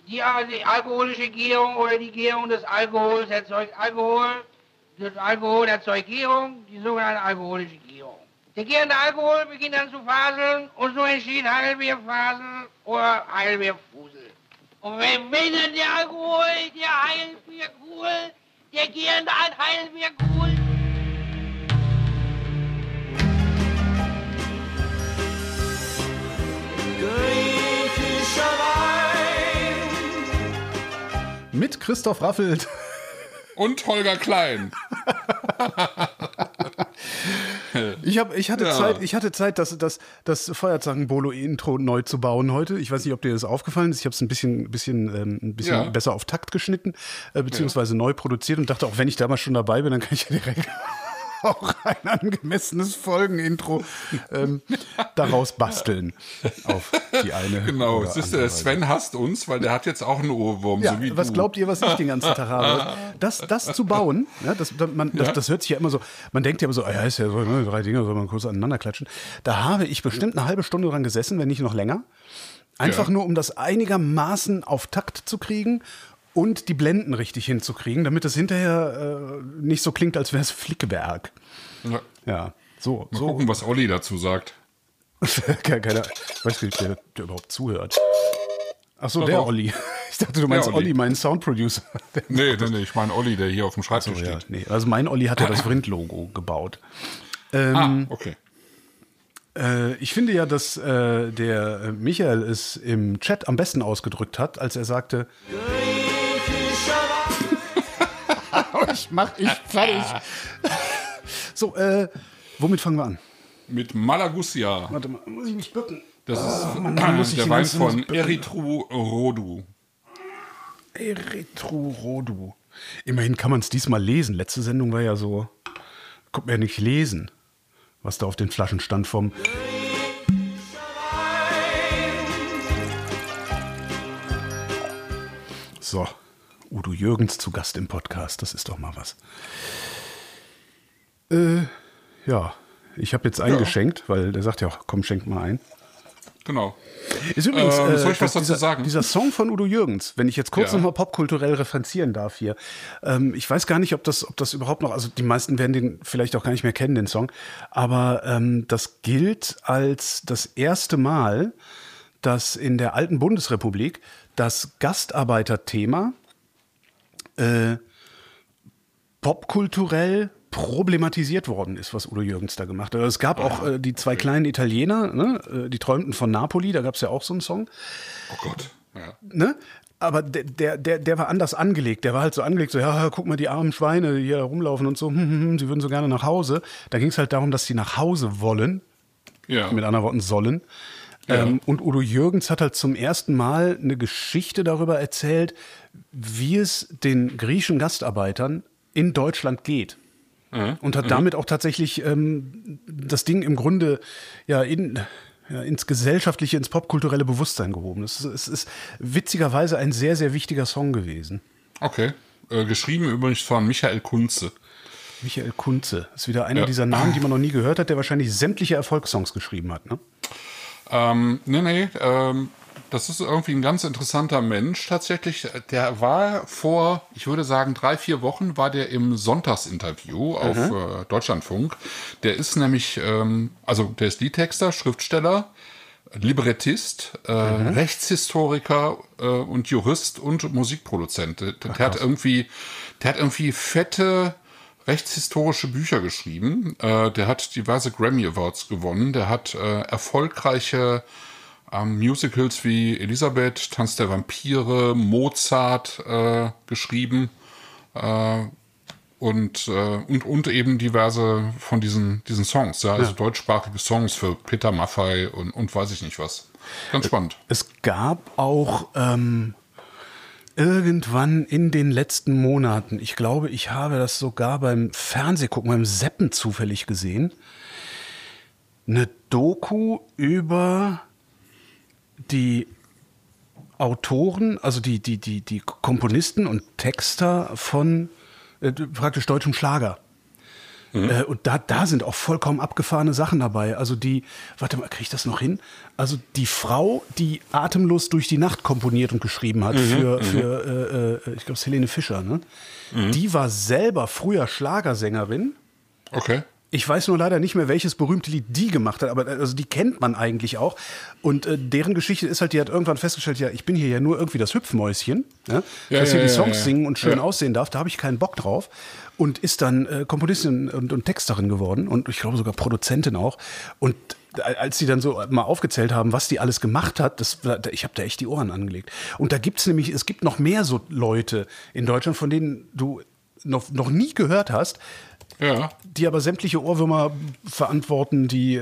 die alkoholische Gärung oder die Gärung des Alkohols erzeugt Alkohol. Das Alkohol erzeugt Gärung, die sogenannte alkoholische Gärung. Der gärende Alkohol beginnt dann zu faseln und so entsteht Heidelbeerfasel oder Heidelbeerfusel. Und wenn dann der Alkohol, der Heidelbeerkohl, der gärende Heidelbeerkohl. Mit Christoph Raffelt. Und Holger Klein. Ich hatte Zeit, das Feuerzangenbolo-Intro neu zu bauen heute. Ich weiß nicht, ob dir das aufgefallen ist. Ich habe es ein bisschen besser auf Takt geschnitten, beziehungsweise neu produziert und dachte, auch wenn ich damals schon dabei bin, dann kann ich ja direkt auch ein angemessenes Folgenintro daraus basteln auf die eine. Genau, Sven hasst uns, weil der hat jetzt auch einen Ohrwurm, ja, so wie was du. glaubt ihr, was ich den ganzen Tag habe? Das zu bauen, ja, das hört sich ja immer so, man denkt ja immer so, ja, ist ja so, ne, 3 Dinge soll man kurz aneinander klatschen. Da habe ich bestimmt eine halbe Stunde dran gesessen, wenn nicht noch länger. Einfach nur, um das einigermaßen auf Takt zu kriegen und die Blenden richtig hinzukriegen, damit es hinterher nicht so klingt, als wäre es Flickeberg. Ja, so. Mal gucken, was Olli dazu sagt. Keiner, weiß nicht, der überhaupt zuhört. Ach so, der Olli. Ich dachte, du meinst Olli, meinen Soundproducer. Nee, ich meine Olli, der hier auf dem Schreibtisch steht. Nee, also mein Olli hat ja das Vrind-Logo gebaut. Okay. Ich finde ja, dass der Michael es im Chat am besten ausgedrückt hat, als er sagte: Ich mach ich fertig. So, womit fangen wir an? Mit Malagussia. Warte mal, muss ich mich bücken? Das ist der Wein von Erythru Rodu. Erythru Rodu. Immerhin kann man es diesmal lesen. Letzte Sendung war ja so, konnte man ja nicht lesen, was da auf den Flaschen stand vom... So, Udo Jürgens zu Gast im Podcast, das ist doch mal was. Ja, ich habe jetzt eingeschenkt, weil der sagt ja auch, komm, schenk mal ein. Genau. Ist übrigens soll ich was dazu sagen? Dieser Song von Udo Jürgens, wenn ich jetzt kurz nochmal popkulturell referenzieren darf hier. Ich weiß gar nicht, ob das überhaupt noch, also die meisten werden den vielleicht auch gar nicht mehr kennen, den Song, aber das gilt als das erste Mal, dass in der alten Bundesrepublik das Gastarbeiterthema popkulturell problematisiert worden ist, was Udo Jürgens da gemacht hat. Es gab auch die 2 kleinen Italiener, ne? Die träumten von Napoli, da gab es ja auch so einen Song. Oh Gott, ja. Ne? Aber der war anders angelegt. Der war halt so angelegt, so, ja, guck mal, die armen Schweine, die hier rumlaufen und so, sie würden so gerne nach Hause. Da ging es halt darum, dass sie nach Hause wollen. Ja. Mit anderen Worten sollen. Ja. Und Udo Jürgens hat halt zum ersten Mal eine Geschichte darüber erzählt, wie es den griechischen Gastarbeitern in Deutschland geht. Und hat damit auch tatsächlich das Ding im Grunde ins gesellschaftliche, ins popkulturelle Bewusstsein gehoben. Es ist witzigerweise ein sehr, sehr wichtiger Song gewesen. Okay. Geschrieben übrigens von Michael Kunze. Michael Kunze. Ist wieder einer dieser Namen, die man noch nie gehört hat, der wahrscheinlich sämtliche Erfolgssongs geschrieben hat, ne? Das ist irgendwie ein ganz interessanter Mensch tatsächlich. Der war vor, ich würde sagen, 3-4 Wochen war der im Sonntagsinterview auf Deutschlandfunk. Der ist nämlich, der ist Liedtexter, Schriftsteller, Librettist, Rechtshistoriker und Jurist und Musikproduzent. Der hat irgendwie fette rechtshistorische Bücher geschrieben. Der hat diverse Grammy Awards gewonnen. Der hat erfolgreiche Musicals wie Elisabeth, Tanz der Vampire, Mozart geschrieben und eben diverse von diesen Songs, ja, also deutschsprachige Songs für Peter Maffay und weiß ich nicht was. Ganz spannend. Es gab auch irgendwann in den letzten Monaten, ich glaube, ich habe das sogar beim Fernsehgucken, beim Zappen zufällig gesehen, eine Doku über die Autoren, also die Komponisten und Texter von praktisch deutschem Schlager. Und da sind auch vollkommen abgefahrene Sachen dabei. Also warte mal, kriege ich das noch hin? Also die Frau, die Atemlos durch die Nacht komponiert und geschrieben hat für ich glaube, es ist Helene Fischer, ne? Die war selber früher Schlagersängerin. Okay. Ich weiß nur leider nicht mehr, welches berühmte Lied die gemacht hat, aber also die kennt man eigentlich auch. Und deren Geschichte ist halt, die hat irgendwann festgestellt, ja, ich bin hier ja nur irgendwie das Hüpfmäuschen, ne? Dass hier die Songs singen und schön aussehen darf, da habe ich keinen Bock drauf. Und ist dann Komponistin und Texterin geworden und ich glaube sogar Produzentin auch. Und als sie dann so mal aufgezählt haben, was die alles gemacht hat, ich habe da echt die Ohren angelegt. Und es gibt noch mehr so Leute in Deutschland, von denen du noch nie gehört hast, die aber sämtliche Ohrwürmer verantworten, die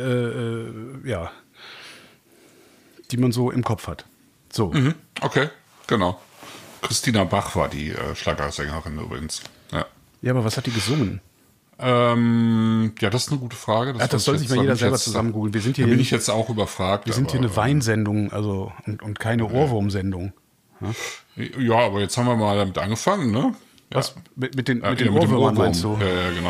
man so im Kopf hat. So. Okay, genau. Christina Bach war die Schlagersängerin übrigens. Ja, aber was hat die gesungen? Ja, das ist eine gute Frage. Das soll sich mal jeder selber zusammen googeln. Wir sind hier bin ich jetzt auch überfragt. Wir sind hier eine Weinsendung, also und keine Ohrwurmsendung. Ja, aber jetzt haben wir mal damit angefangen, ne? Was? Mit den Ohrwürmern meinst du? Ja, genau.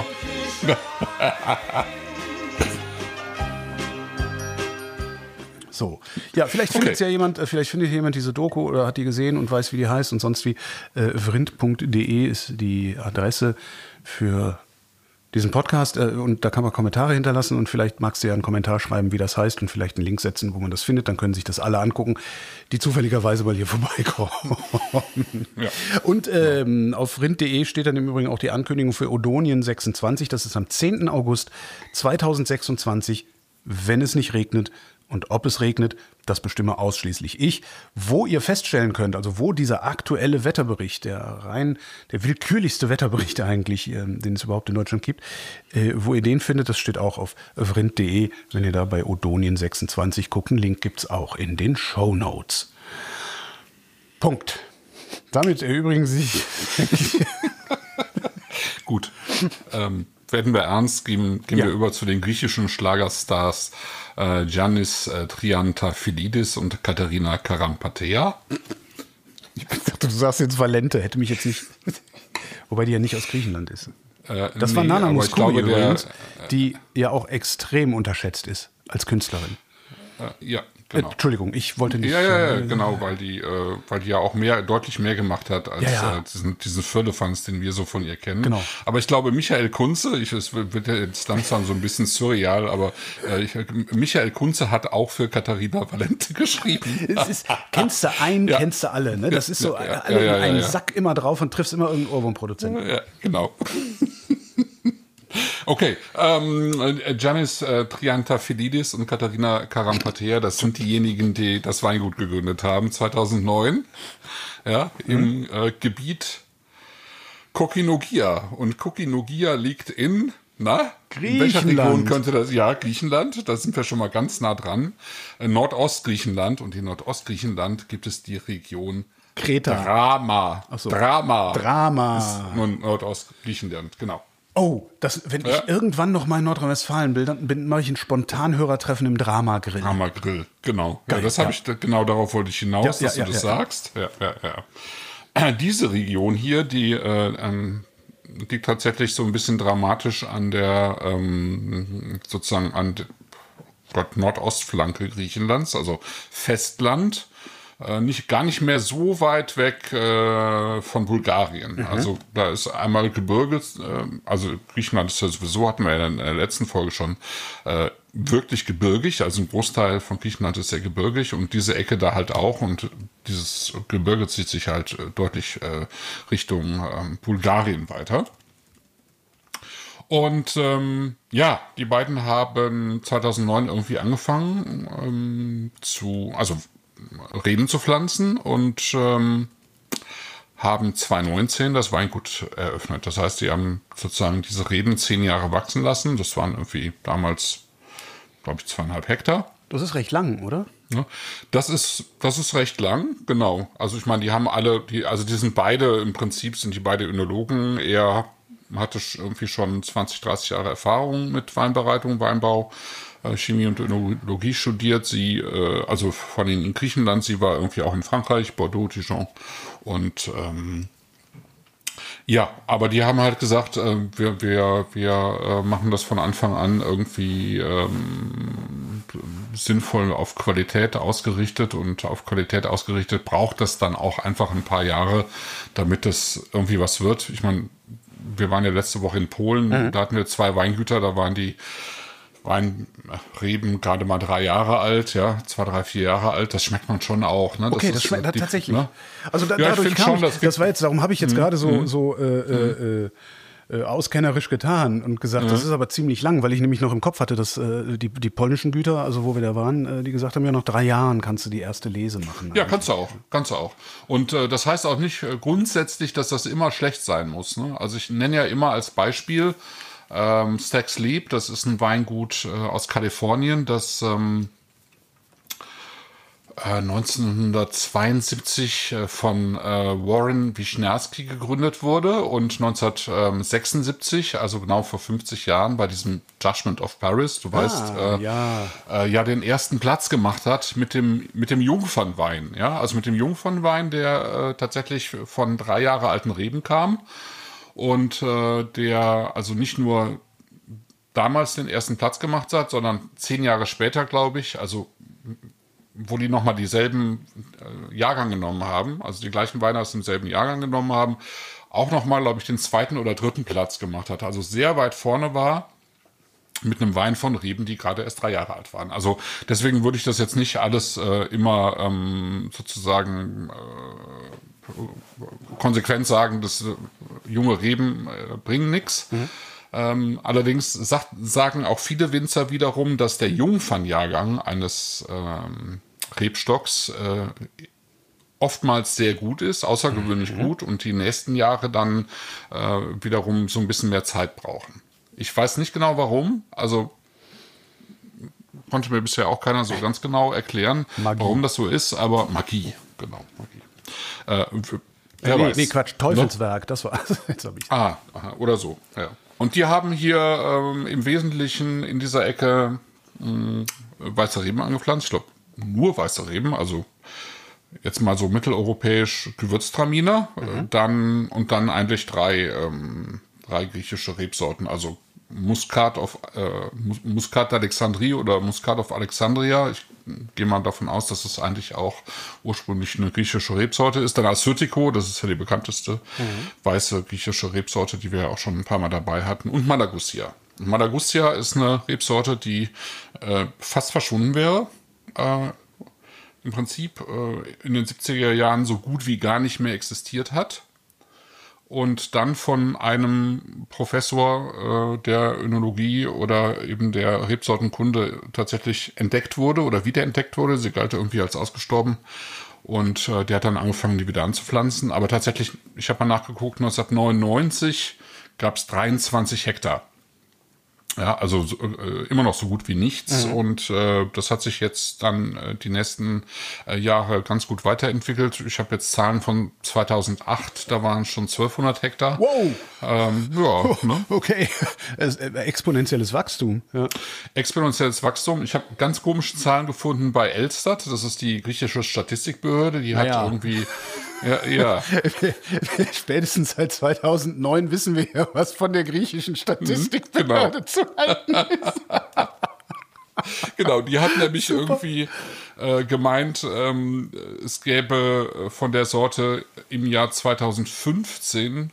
So. Ja, vielleicht findet jemand diese Doku oder hat die gesehen und weiß, wie die heißt und sonst wie. vrind.de ist die Adresse für diesen Podcast und da kann man Kommentare hinterlassen und vielleicht magst du ja einen Kommentar schreiben, wie das heißt und vielleicht einen Link setzen, wo man das findet. Dann können sich das alle angucken, die zufälligerweise mal hier vorbeikommen. Ja. Und auf vrind.de steht dann im Übrigen auch die Ankündigung für Odonien 26. Das ist am 10. August 2026, wenn es nicht regnet. Und ob es regnet, das bestimme ausschließlich ich. Wo ihr feststellen könnt, also wo dieser aktuelle Wetterbericht, der willkürlichste Wetterbericht eigentlich, den es überhaupt in Deutschland gibt, wo ihr den findet, das steht auch auf vrind.de. Wenn ihr da bei Odonien 26 guckt, einen Link gibt es auch in den Shownotes. Punkt. Damit erübrigen sich... Gut. Werden wir ernst, gehen wir über zu den griechischen Schlagerstars Giannis Triantafylidis und Katharina Karampatea. Ich dachte, du sagst jetzt Valente, hätte mich jetzt nicht... Wobei die ja nicht aus Griechenland ist. Das war Nana Mouskouri übrigens, die ja auch extrem unterschätzt ist als Künstlerin. Ja, genau. Entschuldigung, ich wollte nicht... Ja, genau, weil die ja auch deutlich mehr gemacht hat als diesen Firlefanz, den wir so von ihr kennen. Genau. Aber ich glaube, Michael Kunze, es wird ja jetzt langsam so ein bisschen surreal, aber Michael Kunze hat auch für Katharina Valente geschrieben. Kennst du einen, kennst du alle. Ne? Das ist so, alle in einen Sack immer drauf und triffst immer irgendeinen Ohrwurmproduzenten. Ja, genau. Okay, Giannis Triantafylidis und Katharina Karampatea, das sind diejenigen, die das Weingut gegründet haben, 2009, im Gebiet Kokinogia. Und Kokinogia liegt in welcher Region könnte das? Ja, Griechenland, da sind wir schon mal ganz nah dran. Nordostgriechenland, und in Nordostgriechenland gibt es die Region Kreta. Drama. So. Drama. Ist Nordostgriechenland, genau. Oh, wenn ich irgendwann noch mal in Nordrhein-Westfalen bin, mache ich ein Spontanhörertreffen im Drama-Grill. Drama-Grill, genau. Geil, genau darauf wollte ich hinaus, dass du das sagst. Ja. Diese Region hier, die liegt tatsächlich so ein bisschen dramatisch an der sozusagen an der Nordostflanke Griechenlands, also Festland. Gar nicht mehr so weit weg von Bulgarien. Also da ist einmal Gebirge, also Griechenland ist ja sowieso, hatten wir ja in der letzten Folge schon, wirklich gebirgig, also ein Großteil von Griechenland ist sehr gebirgig und diese Ecke da halt auch und dieses Gebirge zieht sich halt deutlich Richtung Bulgarien weiter. Und die beiden haben 2009 irgendwie angefangen Reben zu pflanzen und haben 2019 das Weingut eröffnet. Das heißt, die haben sozusagen diese Reben 10 Jahre wachsen lassen. Das waren irgendwie damals, glaube ich, 2,5 Hektar. Das ist recht lang, oder? Ja, das ist recht lang, genau. Also ich meine, die haben sind beide Önologen. Er hatte irgendwie schon 20, 30 Jahre Erfahrung mit Weinbereitung, Weinbau, Chemie und Önologie studiert. Sie, also von ihnen in Griechenland, sie war irgendwie auch in Frankreich, Bordeaux, Dijon. Und Ja, aber die haben halt gesagt, wir machen das von Anfang an irgendwie sinnvoll auf Qualität ausgerichtet, und auf Qualität ausgerichtet braucht das dann auch einfach ein paar Jahre, damit das irgendwie was wird. Ich meine, wir waren ja letzte Woche in Polen, da hatten wir 2 Weingüter, da waren die Weinreben gerade mal 3 Jahre alt, 2, 3, 4 Jahre alt, das schmeckt man schon auch. Ne? Das schmeckt tatsächlich. Ne? Also dadurch kam das war jetzt, darum habe ich jetzt gerade auskennerisch getan und gesagt, das ist aber ziemlich lang, weil ich nämlich noch im Kopf hatte, dass die polnischen Güter, also wo wir da waren, die gesagt haben, ja, nach 3 Jahren kannst du die erste Lese machen. Ja, kannst du auch. Und das heißt auch nicht grundsätzlich, dass das immer schlecht sein muss. Ne? Also ich nenne ja immer als Beispiel Stags Leap, das ist ein Weingut aus Kalifornien, das 1972 von Warren Wisniewski gegründet wurde und 1976, also genau vor 50 Jahren, bei diesem Judgment of Paris, du weißt, den ersten Platz gemacht hat mit dem Jungfernwein. Ja? Also mit dem Jungfernwein, der tatsächlich von 3 Jahre alten Reben kam. Und der also nicht nur damals den ersten Platz gemacht hat, sondern 10 Jahre später, glaube ich, also wo die nochmal dieselben Jahrgang genommen haben, also die gleichen Weine aus demselben Jahrgang genommen haben, auch nochmal, glaube ich, den 2. oder 3. Platz gemacht hat. Also sehr weit vorne war mit einem Wein von Reben, die gerade erst 3 Jahre alt waren. Also deswegen würde ich das jetzt nicht alles immer sozusagen konsequent sagen, dass junge Reben bringen nichts. Allerdings sagen auch viele Winzer wiederum, dass der Jungfernjahrgang eines Rebstocks oftmals sehr gut ist, außergewöhnlich gut, und die nächsten Jahre dann wiederum so ein bisschen mehr Zeit brauchen. Ich weiß nicht genau warum, also konnte mir bisher auch keiner so ganz genau erklären, warum das so ist, aber Magie. Nee, Quatsch, Teufelswerk, das war jetzt hab ich. Oder so, ja. Und die haben hier im Wesentlichen in dieser Ecke weiße Reben angepflanzt. Ich glaube, nur weiße Reben, also jetzt mal so mitteleuropäisch Gewürztraminer, dann eigentlich drei griechische Rebsorten, also Muscat d'Alexandrie oder Muscat of Alexandria. Ich gehe mal davon aus, dass es eigentlich auch ursprünglich eine griechische Rebsorte ist. Dann Assyrtiko, das ist ja die bekannteste weiße griechische Rebsorte, die wir ja auch schon ein paar Mal dabei hatten. Und Malagussia. Malagussia ist eine Rebsorte, die fast verschwunden wäre. Im Prinzip in den 70er Jahren so gut wie gar nicht mehr existiert hat. Und dann von einem Professor der Önologie oder eben der Rebsortenkunde tatsächlich entdeckt wurde oder wiederentdeckt wurde. Sie galt irgendwie als ausgestorben. Und der hat dann angefangen, die wieder anzupflanzen. Aber tatsächlich, ich habe mal nachgeguckt, 1999 gab es 23 Hektar. Ja, also immer noch so gut wie nichts. Und das hat sich jetzt dann die nächsten Jahre ganz gut weiterentwickelt. Ich habe jetzt Zahlen von 2008, da waren schon 1200 Hektar. Wow! Ne? Okay, exponentielles Wachstum. Ja. Exponentielles Wachstum. Ich habe ganz komische Zahlen gefunden bei Elstat. Das ist die griechische Statistikbehörde. Die hat irgendwie... Ja. Spätestens seit 2009 wissen wir ja, was von der griechischen Statistikbehörde zu halten ist. Genau, die hat nämlich irgendwie gemeint, es gäbe von der Sorte im Jahr 2015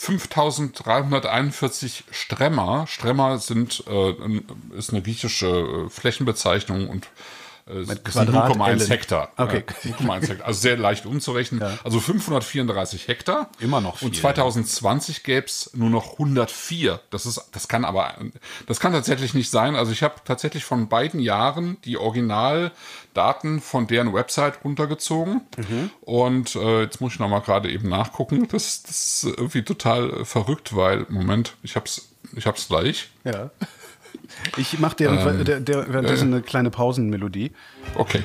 5.341 Stremmer. Stremmer ist eine griechische Flächenbezeichnung und 0,1 Hektar. Okay. 0,1 Hektar. Also sehr leicht umzurechnen. Ja. Also 534 Hektar. Immer noch viel. Und 2020 gäbe es nur noch 104. Das kann tatsächlich nicht sein. Also ich habe tatsächlich von beiden Jahren die Originaldaten von deren Website runtergezogen. Und jetzt muss ich nochmal gerade eben nachgucken. Das ist irgendwie total verrückt, weil, Moment, ich hab's gleich. Ja. Ich mache währenddessen eine kleine Pausenmelodie. Okay.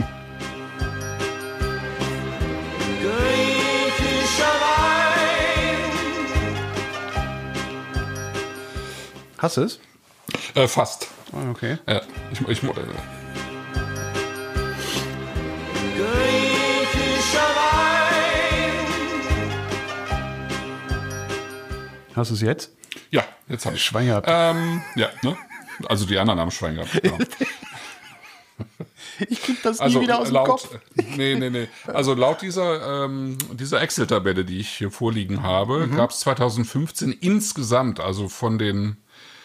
Hast du es? Fast. Okay. Ich Hast du es jetzt? Ja, jetzt habe ich Schwein gehabt. Ja, ne? Also die anderen haben Schwein gehabt. Genau. Ich krieg das nie wieder aus dem Kopf. Nee. Also laut dieser Excel-Tabelle, die ich hier vorliegen habe, gab es 2015 insgesamt, also von den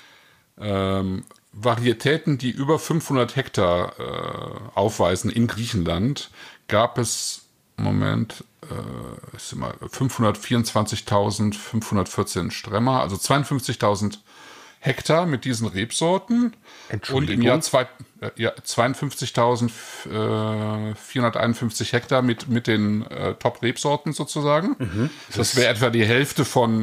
Varietäten, die über 500 Hektar aufweisen in Griechenland, gab es 524.514 Strämmer, also 52.000 Hektar mit diesen Rebsorten und im Jahr 52.451 Hektar mit den Top-Rebsorten sozusagen. Das wäre etwa die Hälfte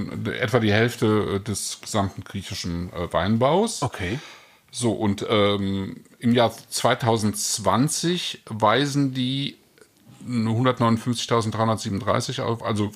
des gesamten griechischen Weinbaus. Okay. So, und im Jahr 2020 weisen die 159.337 auf, also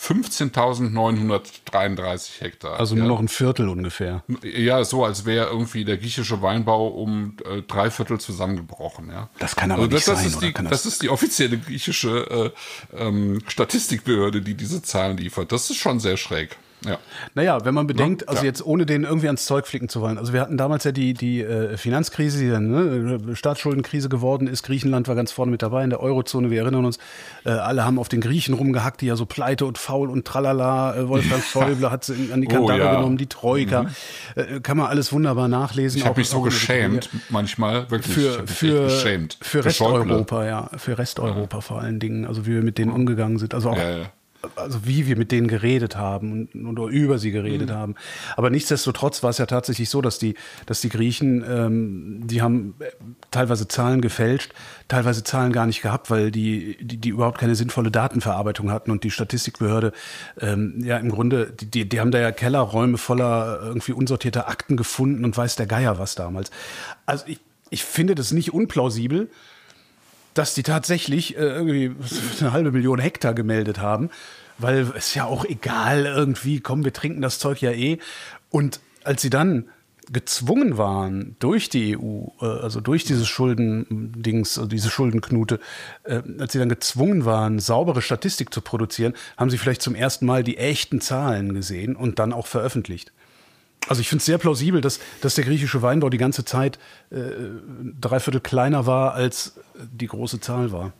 15.933 Hektar. Also nur noch ein Viertel ungefähr. Ja, so als wäre irgendwie der griechische Weinbau um 3/4 zusammengebrochen. Ja. Das kann aber nicht sein. Das ist die offizielle griechische Statistikbehörde, die diese Zahlen liefert. Das ist schon sehr schräg. Ja. Naja, wenn man bedenkt, also jetzt ohne den irgendwie ans Zeug flicken zu wollen. Also wir hatten damals ja die Finanzkrise, die dann Staatsschuldenkrise geworden ist. Griechenland war ganz vorne mit dabei in der Eurozone. Wir erinnern uns, alle haben auf den Griechen rumgehackt, die ja so pleite und faul und tralala. Wolfgang Schäuble hat sie an die Kandare genommen, die Troika. Kann man alles wunderbar nachlesen. Ich habe mich so geschämt, manchmal wirklich. Für Resteuropa, ja. Für Resteuropa vor allen Dingen. Also wie wir mit denen umgegangen sind. Also auch also wie wir mit denen geredet haben oder über sie geredet haben. Aber nichtsdestotrotz war es ja tatsächlich so, dass die Griechen, die haben teilweise Zahlen gefälscht, teilweise Zahlen gar nicht gehabt, weil die überhaupt keine sinnvolle Datenverarbeitung hatten und die Statistikbehörde, ja im Grunde, die haben da ja Kellerräume voller irgendwie unsortierter Akten gefunden und weiß der Geier was damals. Also ich finde das nicht unplausibel, dass die tatsächlich irgendwie 500.000 Hektar gemeldet haben, weil es ja auch egal irgendwie, komm, wir trinken das Zeug ja eh. Und als sie dann gezwungen waren durch die EU, also durch dieses Schuldendings, also diese Schuldenknute, als sie dann gezwungen waren, saubere Statistik zu produzieren, haben sie vielleicht zum ersten Mal die echten Zahlen gesehen und dann auch veröffentlicht. Also ich finde es sehr plausibel, dass der griechische Weinbau die ganze Zeit 3/4 kleiner war, als die große Zahl war.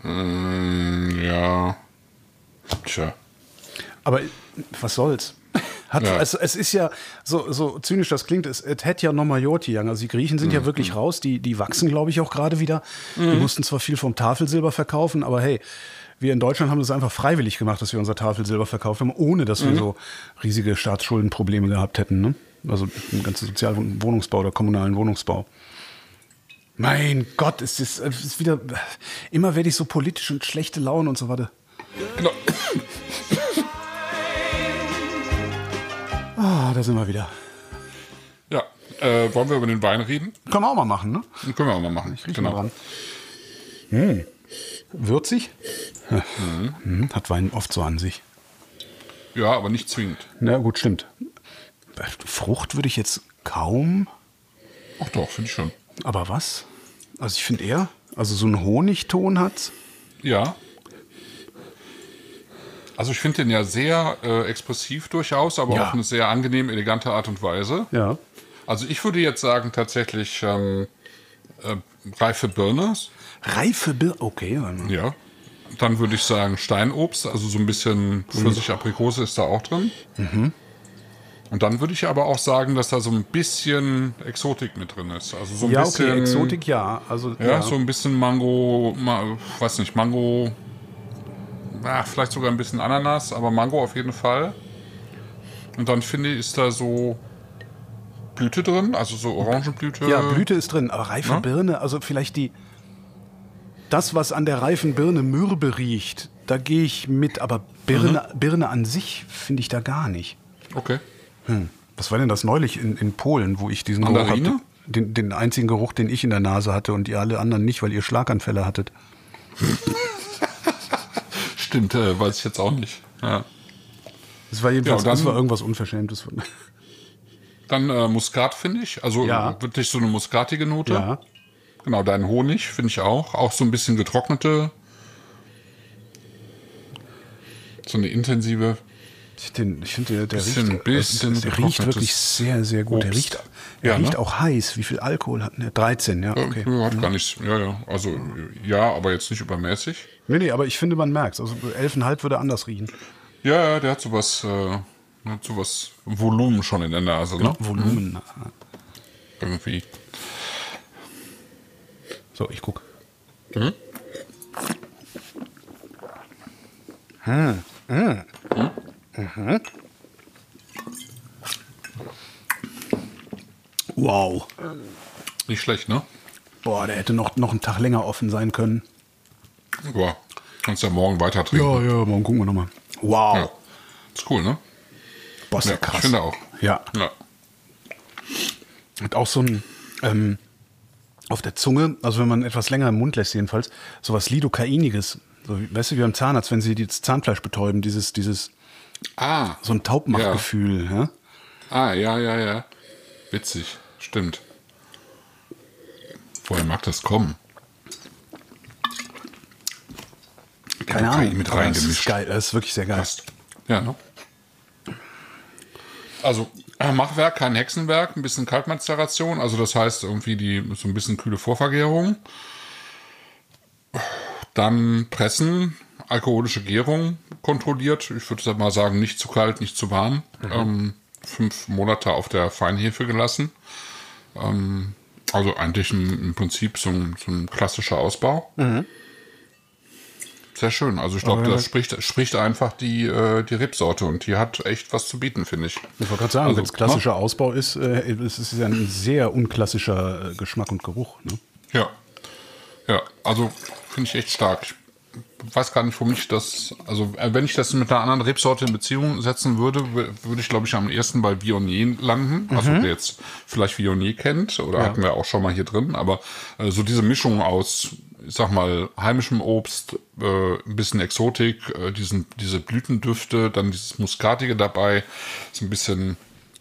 Ja. Tja. Aber was soll's? Es ist ja, so zynisch das klingt, es hätte ja nochmal Joti. Also die Griechen sind ja wirklich raus, die wachsen, glaube ich, auch gerade wieder. Die mussten zwar viel vom Tafelsilber verkaufen, aber hey, wir in Deutschland haben das einfach freiwillig gemacht, dass wir unser Tafelsilber verkauft haben, ohne dass wir so riesige Staatsschuldenprobleme gehabt hätten. Ne? Also den ganzen sozialen Wohnungsbau oder kommunalen Wohnungsbau. Mein Gott, es ist wieder, immer werde ich so politisch und schlechte Laune und so weiter. Genau. Da sind wir wieder. Ja, wollen wir über den Wein reden? Können wir auch mal machen, ne? Können wir auch mal machen. Ich rieche mal dran. Würzig? Hat Wein oft so an sich. Ja, aber nicht zwingend. Na gut, stimmt. Frucht würde ich jetzt kaum. Ach doch, finde ich schon. Aber was? Also ich finde eher, also so einen Honigton hat's. Ja. Also ich finde den ja sehr expressiv durchaus, aber auf eine sehr angenehm, elegante Art und Weise. Ja. Also ich würde jetzt sagen tatsächlich reife Birne. Reife Birne, okay. Ja. Dann würde ich sagen Steinobst, also so ein bisschen Pfirsich-Aprikose ist da auch drin. Und dann würde ich aber auch sagen, dass da so ein bisschen Exotik mit drin ist. Also so ein bisschen, okay, Exotik, ja. Also, ja, so ein bisschen Mango, weiß nicht, Mango, vielleicht sogar ein bisschen Ananas, aber Mango auf jeden Fall. Und dann finde ich, ist da so Blüte drin, also so Orangenblüte. Ja, Blüte ist drin, aber reife Birne, also vielleicht das, was an der reifen Birne Mürbe riecht, da gehe ich mit, aber Birne an sich finde ich da gar nicht. Okay. Was war denn das neulich in Polen, wo ich diesen Geruch hatte? Den einzigen Geruch, den ich in der Nase hatte und ihr alle anderen nicht, weil ihr Schlaganfälle hattet. Stimmt, weiß ich jetzt auch nicht. Ja. Das war jedenfalls das war irgendwas Unverschämtes. Dann Muskat, finde ich. Also wirklich so eine muskatige Note. Ja. Genau, dein Honig finde ich auch. Auch so ein bisschen getrocknete. So eine intensive Ich finde, der riecht wirklich sehr, sehr gut. Obst. Der riecht auch heiß. Wie viel Alkohol hat der? 13, ja. Okay. Hat gar nichts. Ja. Also, ja, aber jetzt nicht übermäßig. Nee, aber ich finde, man merkt es. Also 11,5 würde anders riechen. Ja, der hat sowas Volumen schon in der Nase, ne? Volumen. Irgendwie. So, ich guck. Wow. Nicht schlecht, ne? Boah, der hätte noch einen Tag länger offen sein können. Boah, kannst ja morgen weiter trinken. Ja, morgen gucken wir nochmal. Wow. Ja. Ist cool, ne? Boah, ist ja krass. Ich finde auch. Ja. Hat auch so ein, auf der Zunge, also wenn man etwas länger im Mund lässt jedenfalls, sowas Lidocainiges. So, weißt du, wie beim Zahnarzt, wenn sie das Zahnfleisch betäuben, dieses so ein Taubmachgefühl. Ja? Ja. Witzig, stimmt. Woher mag das kommen? Keine Ahnung. Mit reingemischt. Das ist geil, das ist wirklich sehr geil. Passt. Ja, ne? Also, Machwerk, kein Hexenwerk, ein bisschen Kaltmazeration, also das heißt irgendwie so ein bisschen kühle Vorvergärung. Dann pressen, alkoholische Gärung kontrolliert. Ich würde mal sagen, nicht zu kalt, nicht zu warm. 5 Monate auf der Feinhefe gelassen. Also eigentlich im Prinzip so ein klassischer Ausbau. Sehr schön. Also ich glaube, das spricht einfach die Rebsorte und die hat echt was zu bieten, finde ich. Ich wollte gerade sagen, wenn es klassischer Ausbau ist, es ist ja ein sehr unklassischer Geschmack und Geruch. Ne? Ja, also finde ich echt stark. Ich weiß gar nicht, warum ich das, also wenn ich das mit einer anderen Rebsorte in Beziehung setzen würde, würde ich, glaube ich, am ehesten bei Viognier landen. Also wer jetzt vielleicht Viognier kennt, oder hatten wir auch schon mal hier drin, aber so diese Mischung aus, ich sag mal, heimischem Obst, ein bisschen Exotik, diese Blütendüfte, dann dieses Muskatige dabei, so ein bisschen,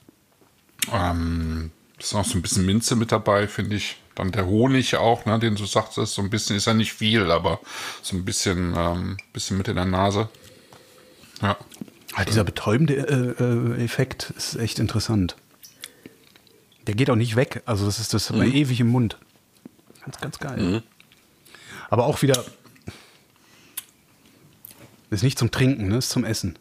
ist auch so ein bisschen Minze mit dabei, finde ich. Dann der Honig auch, ne, den du sagtest, so ein bisschen, ist ja nicht viel, aber so ein bisschen mit in der Nase. Ja. Dieser betäubende Effekt ist echt interessant. Der geht auch nicht weg, also das ist ewig im Mund. Ganz, ganz geil. Aber auch wieder, ist nicht zum Trinken, ne, ist zum Essen.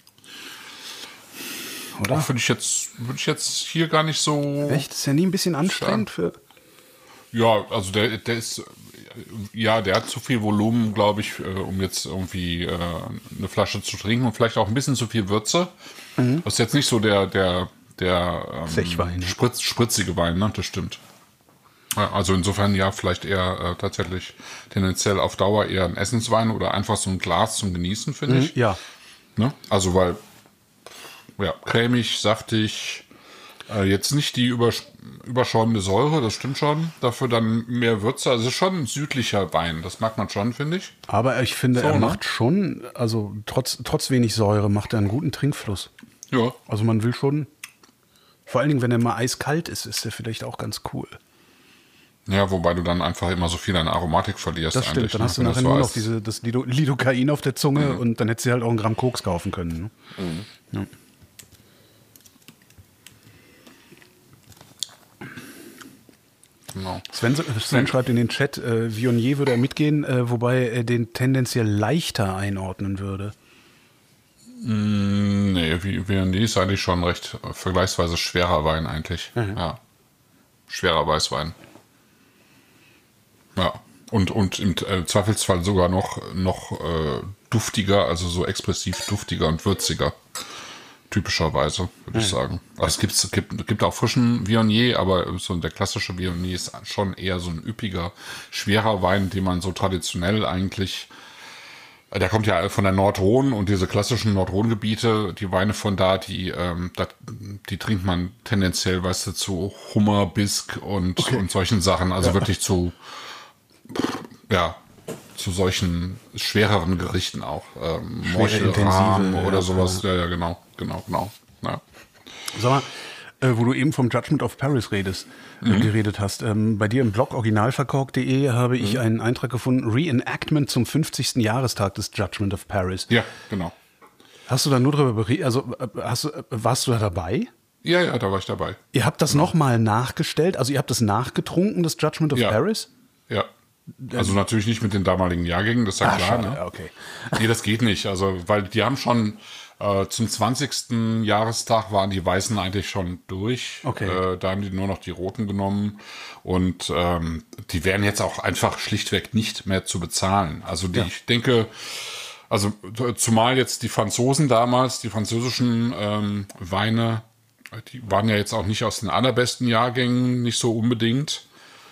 Oder? Würde ich jetzt hier gar nicht so. Echt? Ist ja nie ein bisschen anstrengend für. Ja, also der ist, der hat zu viel Volumen, glaube ich, um jetzt irgendwie eine Flasche zu trinken und vielleicht auch ein bisschen zu viel Würze. Das ist jetzt nicht so der Zechwein. Spritzige Wein, ne? Das stimmt. Also insofern ja, vielleicht eher tatsächlich tendenziell auf Dauer eher ein Essenswein oder einfach so ein Glas zum Genießen, finde ich. Ja. Ne? Also weil, cremig, saftig, jetzt nicht die überschäumende Säure, das stimmt schon. Dafür dann mehr Würze. Also schon ein südlicher Wein, das mag man schon, finde ich. Aber ich finde, er macht schon, also trotz wenig Säure, macht er einen guten Trinkfluss. Ja. Also man will schon, vor allen Dingen, wenn er mal eiskalt ist, ist er vielleicht auch ganz cool. Ja, wobei du dann einfach immer so viel deine Aromatik verlierst. Das stimmt, dann hast du nachher nur noch das Lidocain auf der Zunge und dann hättest du halt auch 1 Gramm Koks kaufen können. Ne? Ja. Genau. Sven schreibt in den Chat, Viognier würde er mitgehen, wobei er den tendenziell leichter einordnen würde. Nee, Viognier ist eigentlich schon recht vergleichsweise schwerer Wein eigentlich. Ja. Schwerer Weißwein. Ja. Und im Zweifelsfall sogar noch duftiger, also so expressiv duftiger und würziger. Typischerweise, würde ich sagen. Also es gibt auch frischen Viognier, aber so der klassische Viognier ist schon eher so ein üppiger, schwerer Wein, den man so traditionell eigentlich, der kommt ja von der Nordrhone und diese klassischen Nordrhone-Gebiete, die Weine von da, die trinkt man tendenziell, weißt du, zu Hummer, Bisk und solchen Sachen, also wirklich zu solchen schwereren Gerichten auch. Meuchelrahm oder sowas. Ja, genau. Ja. Sag mal, wo du eben vom Judgment of Paris geredet hast. Bei dir im Blog originalverkork.de habe ich einen Eintrag gefunden, Reenactment zum 50. Jahrestag des Judgment of Paris. Ja, genau. Hast du da nur drüber berichtet? Also warst du da dabei? Ja, da war ich dabei. Ihr habt das nochmal nachgestellt? Also ihr habt das nachgetrunken, das Judgment of Paris? Ja. Also natürlich nicht mit den damaligen Jahrgängen, das ist ja klar. Schade, ne? Okay. Nee, das geht nicht. Also, weil die haben schon zum 20. Jahrestag waren die Weißen eigentlich schon durch. Okay. Da haben die nur noch die Roten genommen. Und die wären jetzt auch einfach schlichtweg nicht mehr zu bezahlen. Also ich denke, also zumal jetzt die Franzosen damals, die französischen Weine, die waren ja jetzt auch nicht aus den allerbesten Jahrgängen, nicht so unbedingt.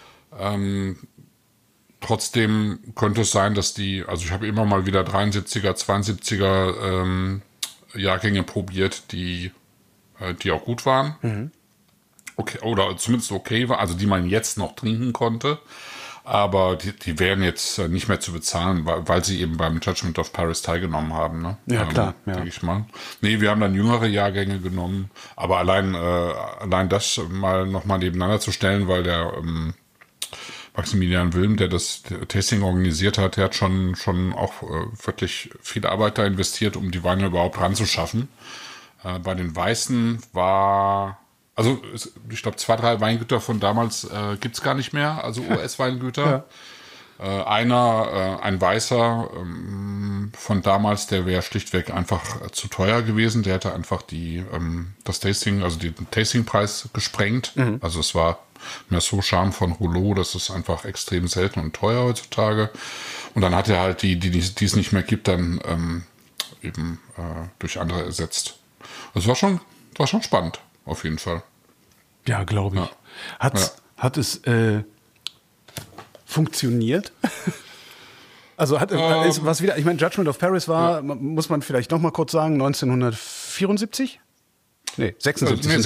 Trotzdem könnte es sein, dass also ich habe immer mal wieder 73er, 72er Jahrgänge probiert, die auch gut waren. Mhm. Okay, oder zumindest okay waren, also die man jetzt noch trinken konnte. Aber die wären jetzt nicht mehr zu bezahlen, weil sie eben beim Judgment of Paris teilgenommen haben. Ne? Ja, klar. Denke ich mal. Nee, wir haben dann jüngere Jahrgänge genommen. Aber allein das mal nochmal nebeneinander zu stellen, weil der Maximilian Wilm, der das Tasting organisiert hat, der hat schon auch wirklich viel Arbeit da investiert, um die Weine überhaupt ranzuschaffen. Bei den Weißen also ich glaube 2, 3 Weingüter von damals gibt's gar nicht mehr, also US-Weingüter. Ja. Ein Weißer von damals, der wäre schlichtweg einfach zu teuer gewesen. Der hätte einfach das Tasting, also den Tastingpreis gesprengt. Mhm. Also es war Merceau Charme von Rouleau, das ist einfach extrem selten und teuer heutzutage. Und dann hat er halt die es nicht mehr gibt, dann durch andere ersetzt. Das war schon spannend, auf jeden Fall. Ja, glaube ich. Ja. Hat es funktioniert? Also was wieder, ich meine, Judgment of Paris war, muss man vielleicht noch mal kurz sagen, 1974? Nee, 76. Nee,